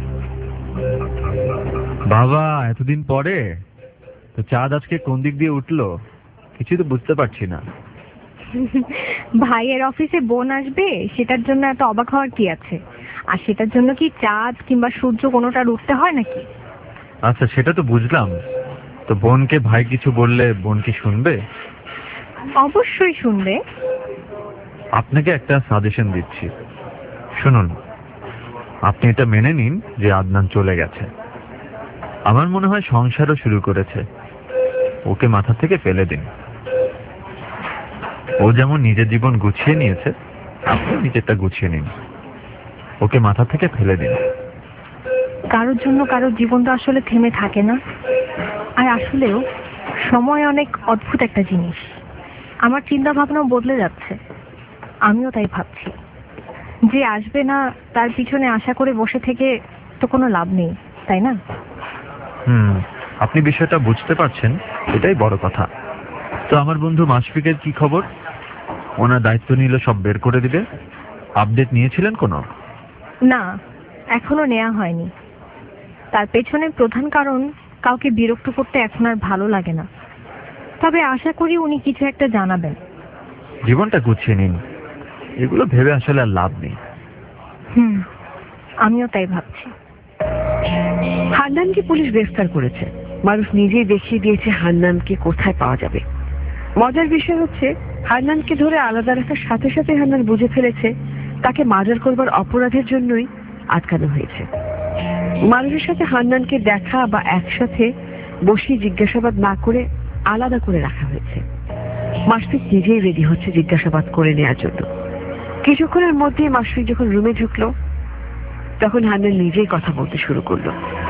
Speaker 7: বাবা এতদিন পরে তো চাঁদ আজকে কোন দিক দিয়ে উঠলো কিছু তো বুঝতে পারছি না।
Speaker 5: ভাইয়ের অফিসে বোন আসবে সেটার জন্য এত অবাক হওয়ার কি আছে? আর সেটার জন্য কি চাঁদ কিংবা সূর্য কোনোটার উঠতে হয় নাকি?
Speaker 7: আচ্ছা সেটা তো বুঝলাম, তো বোনকে ভাই কিছু বললে বোন কি শুনবে?
Speaker 5: অবশ্যই শুনবে।
Speaker 7: আপনাকে একটা সাজেশন দিচ্ছি, শুনুন। আপনি এটা মেনে নিন যে আদনান চলে গেছে। আমার মনে হয় সংসারও শুরু করেছে। ওকে মাথা থেকে ফেলে দিন। ও যেমন নিজের জীবন গুছিয়ে নিয়েছে, আপনি নিজেরটা গুছিয়ে নিন। ওকে মাথা থেকে ফেলে দিন।
Speaker 5: কারোর জন্য কারোর জীবন তো আসলে থেমে থাকে না। আর আসলেও সময় অনেক অদ্ভুত একটা জিনিস। আমার চিন্তা ভাবনা বদলে যাচ্ছে। আমিও তাই ভাবছি যে আসবে না তার পিছনে আশা করে বসে থেকে তো কোনো লাভ নেই, তাই না?
Speaker 7: হুম, আপনি বিষয়টা বুঝতে পারছেন, এটাই বড় কথা। তো আমার বন্ধু মাশফিকের কি খবর? ওনার দায়িত্ব নিলে সব বের করে দিবে। আপডেট নিয়েছিলেন কোনো?
Speaker 5: না, এখনো নেওয়া হয়নি। তার পেছনে প্রধান কারণ কাউকে বিরক্ত করতে এখন আর ভালো লাগে না। তবে আশা করি উনি কিছু একটা জানাবেন।
Speaker 7: জীবনটা গুছিয়ে নিন, এগুলো ভেবে আসলে আর লাভ নেই।
Speaker 5: হুম, আমিও তাই ভাবছি।
Speaker 1: হান্নানকে পুলিশ গ্রেফতার করেছে। মানুষ নিজেই দেখিয়ে দিয়েছে হান্নানকে কোথায় পাওয়া যাবে। মজার বিষয় হচ্ছে, হান্নানকে ধরে আলাদা রাখার সাথে সাথে হান্নান বুঝে ফেলেছে তাকে মার্ডার করবার অপরাধের জন্যই আটকানো হয়েছে। মানুষের সাথে হান্নানকে দেখা বা একসাথে বসিয়ে জিজ্ঞাসাবাদ না করে আলাদা করে রাখা হয়েছে। মাশফিক নিজেই রেডি হচ্ছে জিজ্ঞাসাবাদ করে নেওয়ার জন্য। কিছুক্ষণের মধ্যেই মাশফিক যখন রুমে ঢুকলো, তখন হান্নান নিজেই কথা বলতে শুরু করলো।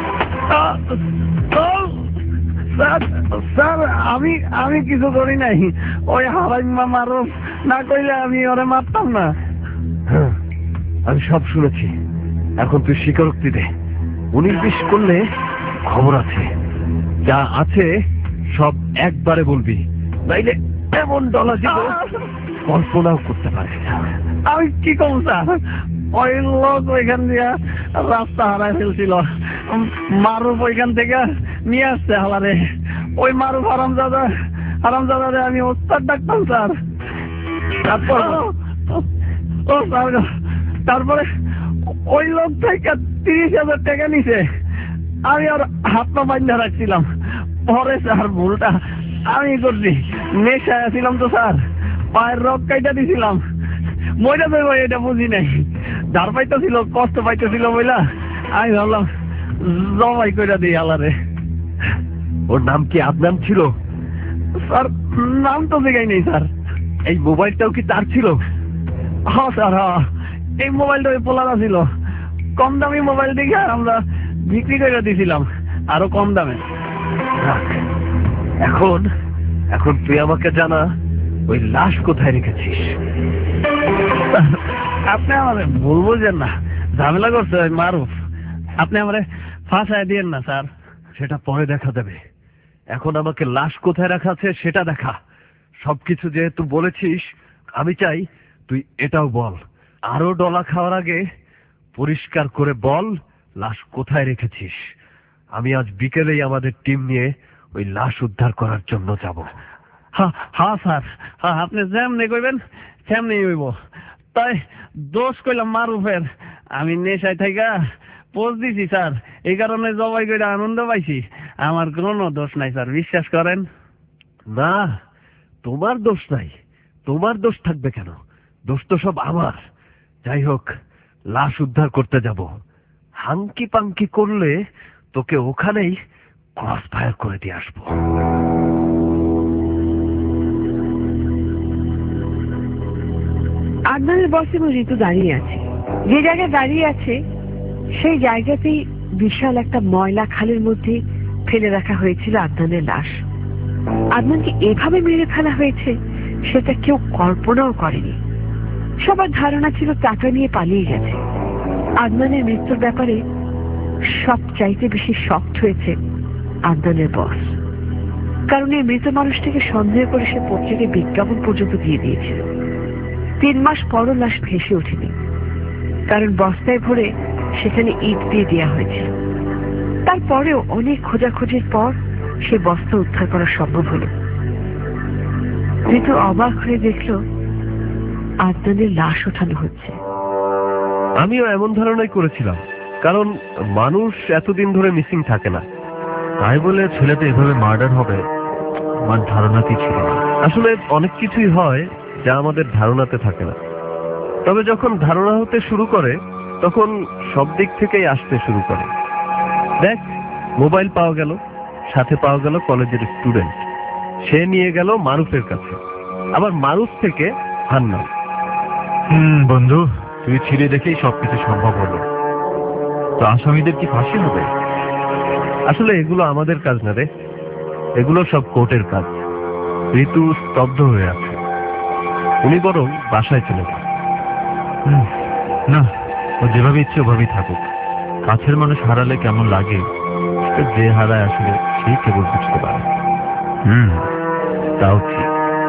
Speaker 3: স্যার, আমি আমি কিছু করি নাই। ওই হারাই মারো না কইলে আমি ওরে মারতাম না।
Speaker 8: হ্যাঁ, আমি সব শুনেছি। এখন তুই স্বীকারোক্তি দে। উনিশ বিশ করলে খবর আছে, যা আছে সব একবারে বলবি, নাইলে এমন ডলা দিব কল্পনাও করতে পারিস না।
Speaker 3: আমি কি কম স্যার? ওই লোক ওইখান দিয়ে রাস্তা হারাই ফেলছিল। মারুফ ওইখান থেকে নিয়ে আসছে হালারে। ওই মারুফ হারামজাদা হারামজাদা আমি ওস্তাদ ডাকতাম স্যার। তারপর ও স্যার, তারপরে ওই লোক থেকে তিরিশ হাজার টাকা নিছে। আমি আর হাত পা বান্ধা রাখছিলাম। পরে স্যার ভুলটা আমি করছি। নেশায় ছিলাম তো স্যার, পায়ের রক কাইটা দিছিলাম। মইটা তো এটা বুঝি নাই। ধার পাইতেছিল, কষ্ট পাইতেছিল বইলা আমি ভাবলাম জবাই কইরা দিই আলারে।
Speaker 8: ওর নাম কি আদনান ছিল?
Speaker 3: স্যার নাম তো দেখাই নেই স্যার।
Speaker 8: এই মোবাইলটাও কি তার ছিল?
Speaker 3: হ্যাঁ স্যার, হ্যাঁ। এই মোবাইলটা ওই পোলারা ছিল। কম দামি মোবাইল দেখে আমরা বিক্রি করে দিয়েছিলাম আরো কম দামে।
Speaker 8: এখন এখন তুই আমাকে জানা, ওই লাশ কোথায় রেখেছিস?
Speaker 3: আপনি আমারে ভুল বুঝেন না। ঝামেলা করছে ওই মারুফ। আপনি আমারে ফাঁসায় দিয়েন না স্যার।
Speaker 8: সেটা পরে দেখা যাবে। এখন আমাকে লাশ কোথায় রাখা আছে সেটা দেখা। সবকিছু যেহেতু বলেছিস, আমি চাই তুই এটাও বল। আরো ডলা খাওয়ার আগে পরিষ্কার করে বল লাশ কোথায় রেখেছিস। আমি আজ বিকেলেই আমাদের টিম নিয়ে ওই লাশ উদ্ধার করার জন্য যাব।
Speaker 3: হ্যাঁ হ্যাঁ স্যার, হ্যাঁ আপনি যেমনি কইবেন সেমনি হইব। তাই দোষ কইলাম মারুফের। আমি নেশায় থাইকা পোজ দিছি স্যার, এই কারণে জবাই করে আনন্দ পাইছি। আমার কোনো দোষ নাই স্যার, বিশ্বাস করেন।
Speaker 8: না, তোমার দোষ নাই। তোমার দোষ থাকবে কেন? দোষ তো সব আমার। যাই হোক, লাশ উদ্ধার করতে যাব। হাঙ্কি পাঙ্কি করলে তোকে ওখানেই ক্রস ফায়ার করে দিয়ে আসবো।
Speaker 1: আদনানের বস এবং ঋতু দাঁড়িয়ে আছে। যে জায়গায় দাঁড়িয়ে আছে সেই জায়গাতেই বিশাল একটা ময়লা খালের মধ্যে ফেলে রাখা হয়েছিল আদনানের লাশ। আদনানকে এভাবে মেরে ফেলা হয়েছে সেটা কেউ কল্পনাও করেনি। সবার ধারণা ছিল টাকা নিয়ে পালিয়ে গেছে। আদনানের মৃত্যুর ব্যাপারে সব চাইতে বেশি শকড হয়েছে আদনানের বস। কারণ এই মৃত মানুষটাকে সন্দেহ করে সে পত্রিকায় বিজ্ঞাপন পর্যন্ত দিয়ে দিয়েছিল। তিন মাস পরও লাশ ভেসে ওঠেনি, কারণ বস্তায় ভরে সেখানে ইট দিয়ে দেওয়া হয়েছিল। তারপরেও অনেক খোঁজাখুঁজির পর সে বস্তা উদ্ধার করা সম্ভব হলো। ঋতু অবাক হয়ে দেখল আদনানের লাশ ওঠানো হচ্ছে।
Speaker 8: আমিও এমন ধারণাই করেছিলাম, কারণ মানুষ এতদিন ধরে মিসিং থাকে না।
Speaker 7: তাই বলে ছেলেটা এভাবে মার্ডার হবে আমার ধারণাতেই ছিল না।
Speaker 8: আসলে অনেক কিছুই হয় যা আমাদের ধারণাতে থাকে না, তবে যখন ধারণা হতে শুরু করে তখন সব দিক থেকেই আসতে শুরু করে। দেখ, মোবাইল পাওয়া গেল, সাথে পাওয়া গেল কলেজের স্টুডেন্ট, সে নিয়ে গেল মারুফের কাছে, আবার মারুফ থেকে হান্নান।
Speaker 7: হুম বন্ধু, তুই ছিঁড়ে দেখেই সবকিছু সম্ভব হলো। তো আসামিদের কি ফাঁসি হবে?
Speaker 8: আসলে এগুলো আমাদের কাজ না রে, এগুলো সব কোর্টের কাজ। ঋতু স্তব্ধ হয়ে আছে, উনি বরং বাসায় চলে যান।
Speaker 7: হুম, না, ও যেভাবে ইচ্ছে ওভাবেই থাকুক। কাছের মানুষ হারালে কেমন লাগে সেটা যে হারায় আসলে সেই কেবল বুঝতে পারে। হুম, তাও ঠিক।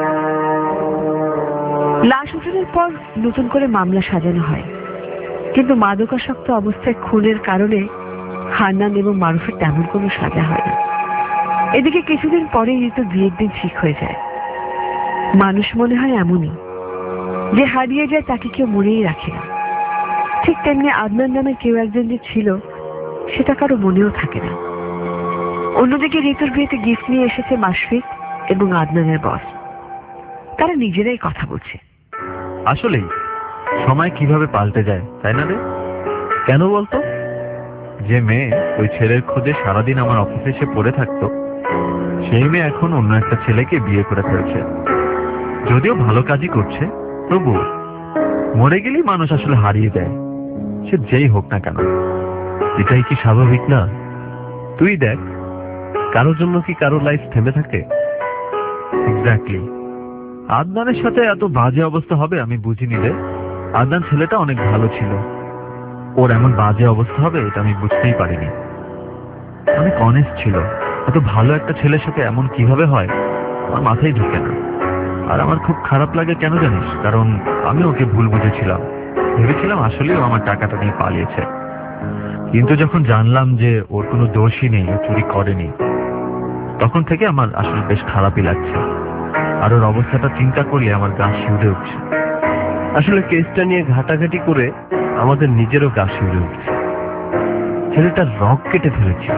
Speaker 1: লাশ উঠানোর পর নতুন করে মামলা সাজানো হয়, কিন্তু মাদকাসক্ত অবস্থায় খুনের কারণে হান্নান এবং মারুফের তেমন কোনো সাজা হয় না। এদিকে কিছুদিন পরেই ঋতু বিয়ের দিন ঠিক হয়ে যায়। মানুষ মনে হয় এমনই, যে হারিয়ে যায় তাকে কেউ মনেই রাখে না। ঠিক তেমনি আদনান নামে কেউ একজন যে ছিল সেটা কারো মনেও থাকে না। অন্যদিকে ঋতুর বিয়েতে গিফট নিয়ে এসেছে মাশফিক এবং আদনানের বস। তারা নিজেরাই কথা বলছে।
Speaker 7: আসলেই সময় কিভাবে পাল্টে যায়, তাই না রে?
Speaker 8: কেন বলতো?
Speaker 7: যে মেয়ে ওই ছেলের খোঁজে সারাদিন আমার অফিসে এসে পড়ে থাকতো, সেই মেয়ে এখন অন্য একটা ছেলেকে বিয়ে করে ফেলছে। যদিও ভালো কাজই করছে, তবু মরে গেলেই মানুষ আসলে হারিয়ে দেয়, সে যেই হোক না কেন।
Speaker 8: এটাই কি স্বাভাবিক না? তুই দেখ, কারোর জন্য কি কারোর লাইফ থেমে থাকে?
Speaker 7: এক্স্যাক্টলি। আদনানের সাথে এত বাজে অবস্থা হবে আমি বুঝিনি রে। আদনান ছেলেটা অনেক ভালো ছিল, ওর এমন বাজে অবস্থা হবে এটা আমি বুঝতেই পারিনি। অনেক অনেস্ট ছিল। এত ভালো একটা ছেলের সাথে এমন কিভাবে হয় আমার মাথায় ঢুকে না। আর আমার খুব খারাপ লাগে কেন জানিস? কারণ আমি ওকে ভুল বুঝেছিলাম, ভেবেছিলাম আসলেই ও আমার টাকাটা নিয়ে পালিয়েছে। কিন্তু যখন জানলাম যে ওর কোনো দোষই নেই, ও চুরি করেনি, তখন থেকে আমার আসলে বেশ খারাপই লাগছে। আর ওর অবস্থাটা চিন্তা করলে আমার গা শিউরে উঠছে।
Speaker 8: আসলে কেসটা নিয়ে ঘাটাঘাটি করে আমাদের নিজেরও গা শিউরে উঠছে। ছেলেটার রগ কেটে ফেলেছিল।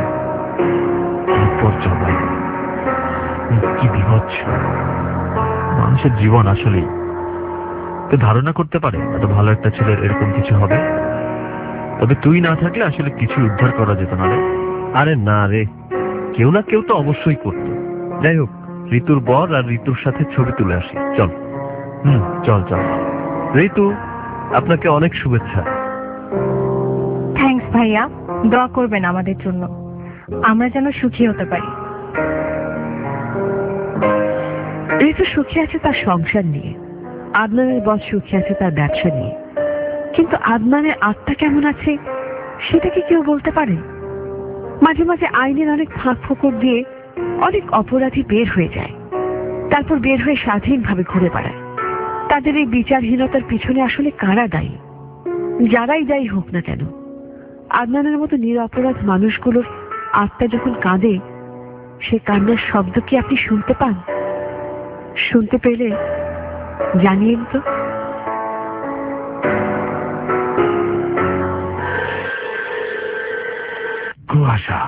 Speaker 7: কি বিভৎস! মানুষের জীবন আসলেই তো ধারণা করতে পারে এত ভালো একটা ছেলের এরকম কিছু হবে। তবে তুই না থাকলে আসলে কিছু উদ্ধার করা যেত না রে।
Speaker 8: আরে না রে, কেউ না কেউ তো অবশ্যই করতো। যাই হোক, ঋতুর বর আর ঋতুর সাথে ছবি তুলে আসি, চল।
Speaker 7: হুম, চল চল।
Speaker 8: ঋতু, আপনাকে অনেক শুভেচ্ছা।
Speaker 5: থ্যাঙ্কস ভাইয়া, দোয়া করবেন আমাদের জন্য, আমরা যেন সুখী হতে পারি।
Speaker 1: ঋতু সুখী আছে তার সংসার নিয়ে, আদনানের বস সুখী আছে তার ব্যবসা নিয়ে, কিন্তু আদনানের আত্মা কেমন আছে সেটা কি কেউ বলতে পারে? মাঝে মাঝে আইনের অনেক ফাঁক ফোকর দিয়ে অনেক অপরাধী বের হয়ে যায়, তারপর বের হয়ে স্বাধীনভাবে ঘুরে বেড়ায়। তাদের এই বিচারহীনতার পিছনে আসলে কারা দায়ী? যারাই দায়ী হোক না কেন, আদনানের মতো নিরপরাধ মানুষগুলোর আত্মা যখন কাঁদে, সে কান্নার শব্দ কি আপনি শুনতে পান? শুনতে পেলে জানিয়েন তো।
Speaker 2: কুয়াশা।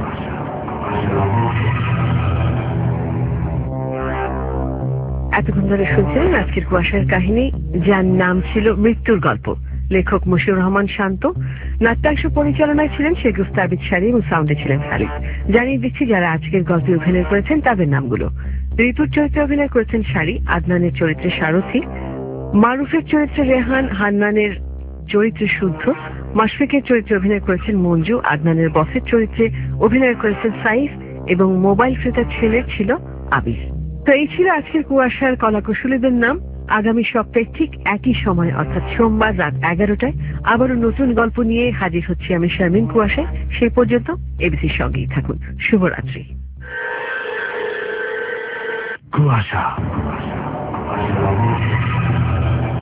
Speaker 1: এতক্ষণ ধরে শুনছিলেন আজকের কুয়াশার কাহিনী, যার নাম ছিল মৃত্যুর গল্প। লেখক মশিউর রহমান শান্ত, নাট্যাংশ পরিচালনায় ছিলেন শেখ গুস্তাবিদ শাড়ি এবং সাউন্ডে ছিলেন খালিদ। জানিয়ে দিচ্ছি যারা আজকের গল্পে অভিনয় করেছেন তাদের নামগুলো। ঋতুর চরিত্রে অভিনয় করেছেন শাড়ি, আদনানের চরিত্রে সারথী, মারুফের চরিত্রে রেহান, হান্নানের চরিত্রে শুদ্ধ, মাশফিকের চরিত্রে অভিনয় করেছেন মঞ্জু, আদনানের বসের চরিত্রে অভিনয় করেছেন সাইফ এবং মোবাইল ফ্রেতার ছেলে ছিল আবির। তো এই ছিল আজকের কুয়াশার কলাকুশলীদের নাম। আগামী সপ্তাহে ঠিক একই সময় অর্থাৎ সোমবার রাত এগারোটায় আবারও নতুন গল্প নিয়ে হাজির হচ্ছি আমি শারমিন কুয়াশায়। সেই পর্যন্ত এবিসির সঙ্গেই থাকুন। শুভরাত্রি।
Speaker 2: কুয়াশা।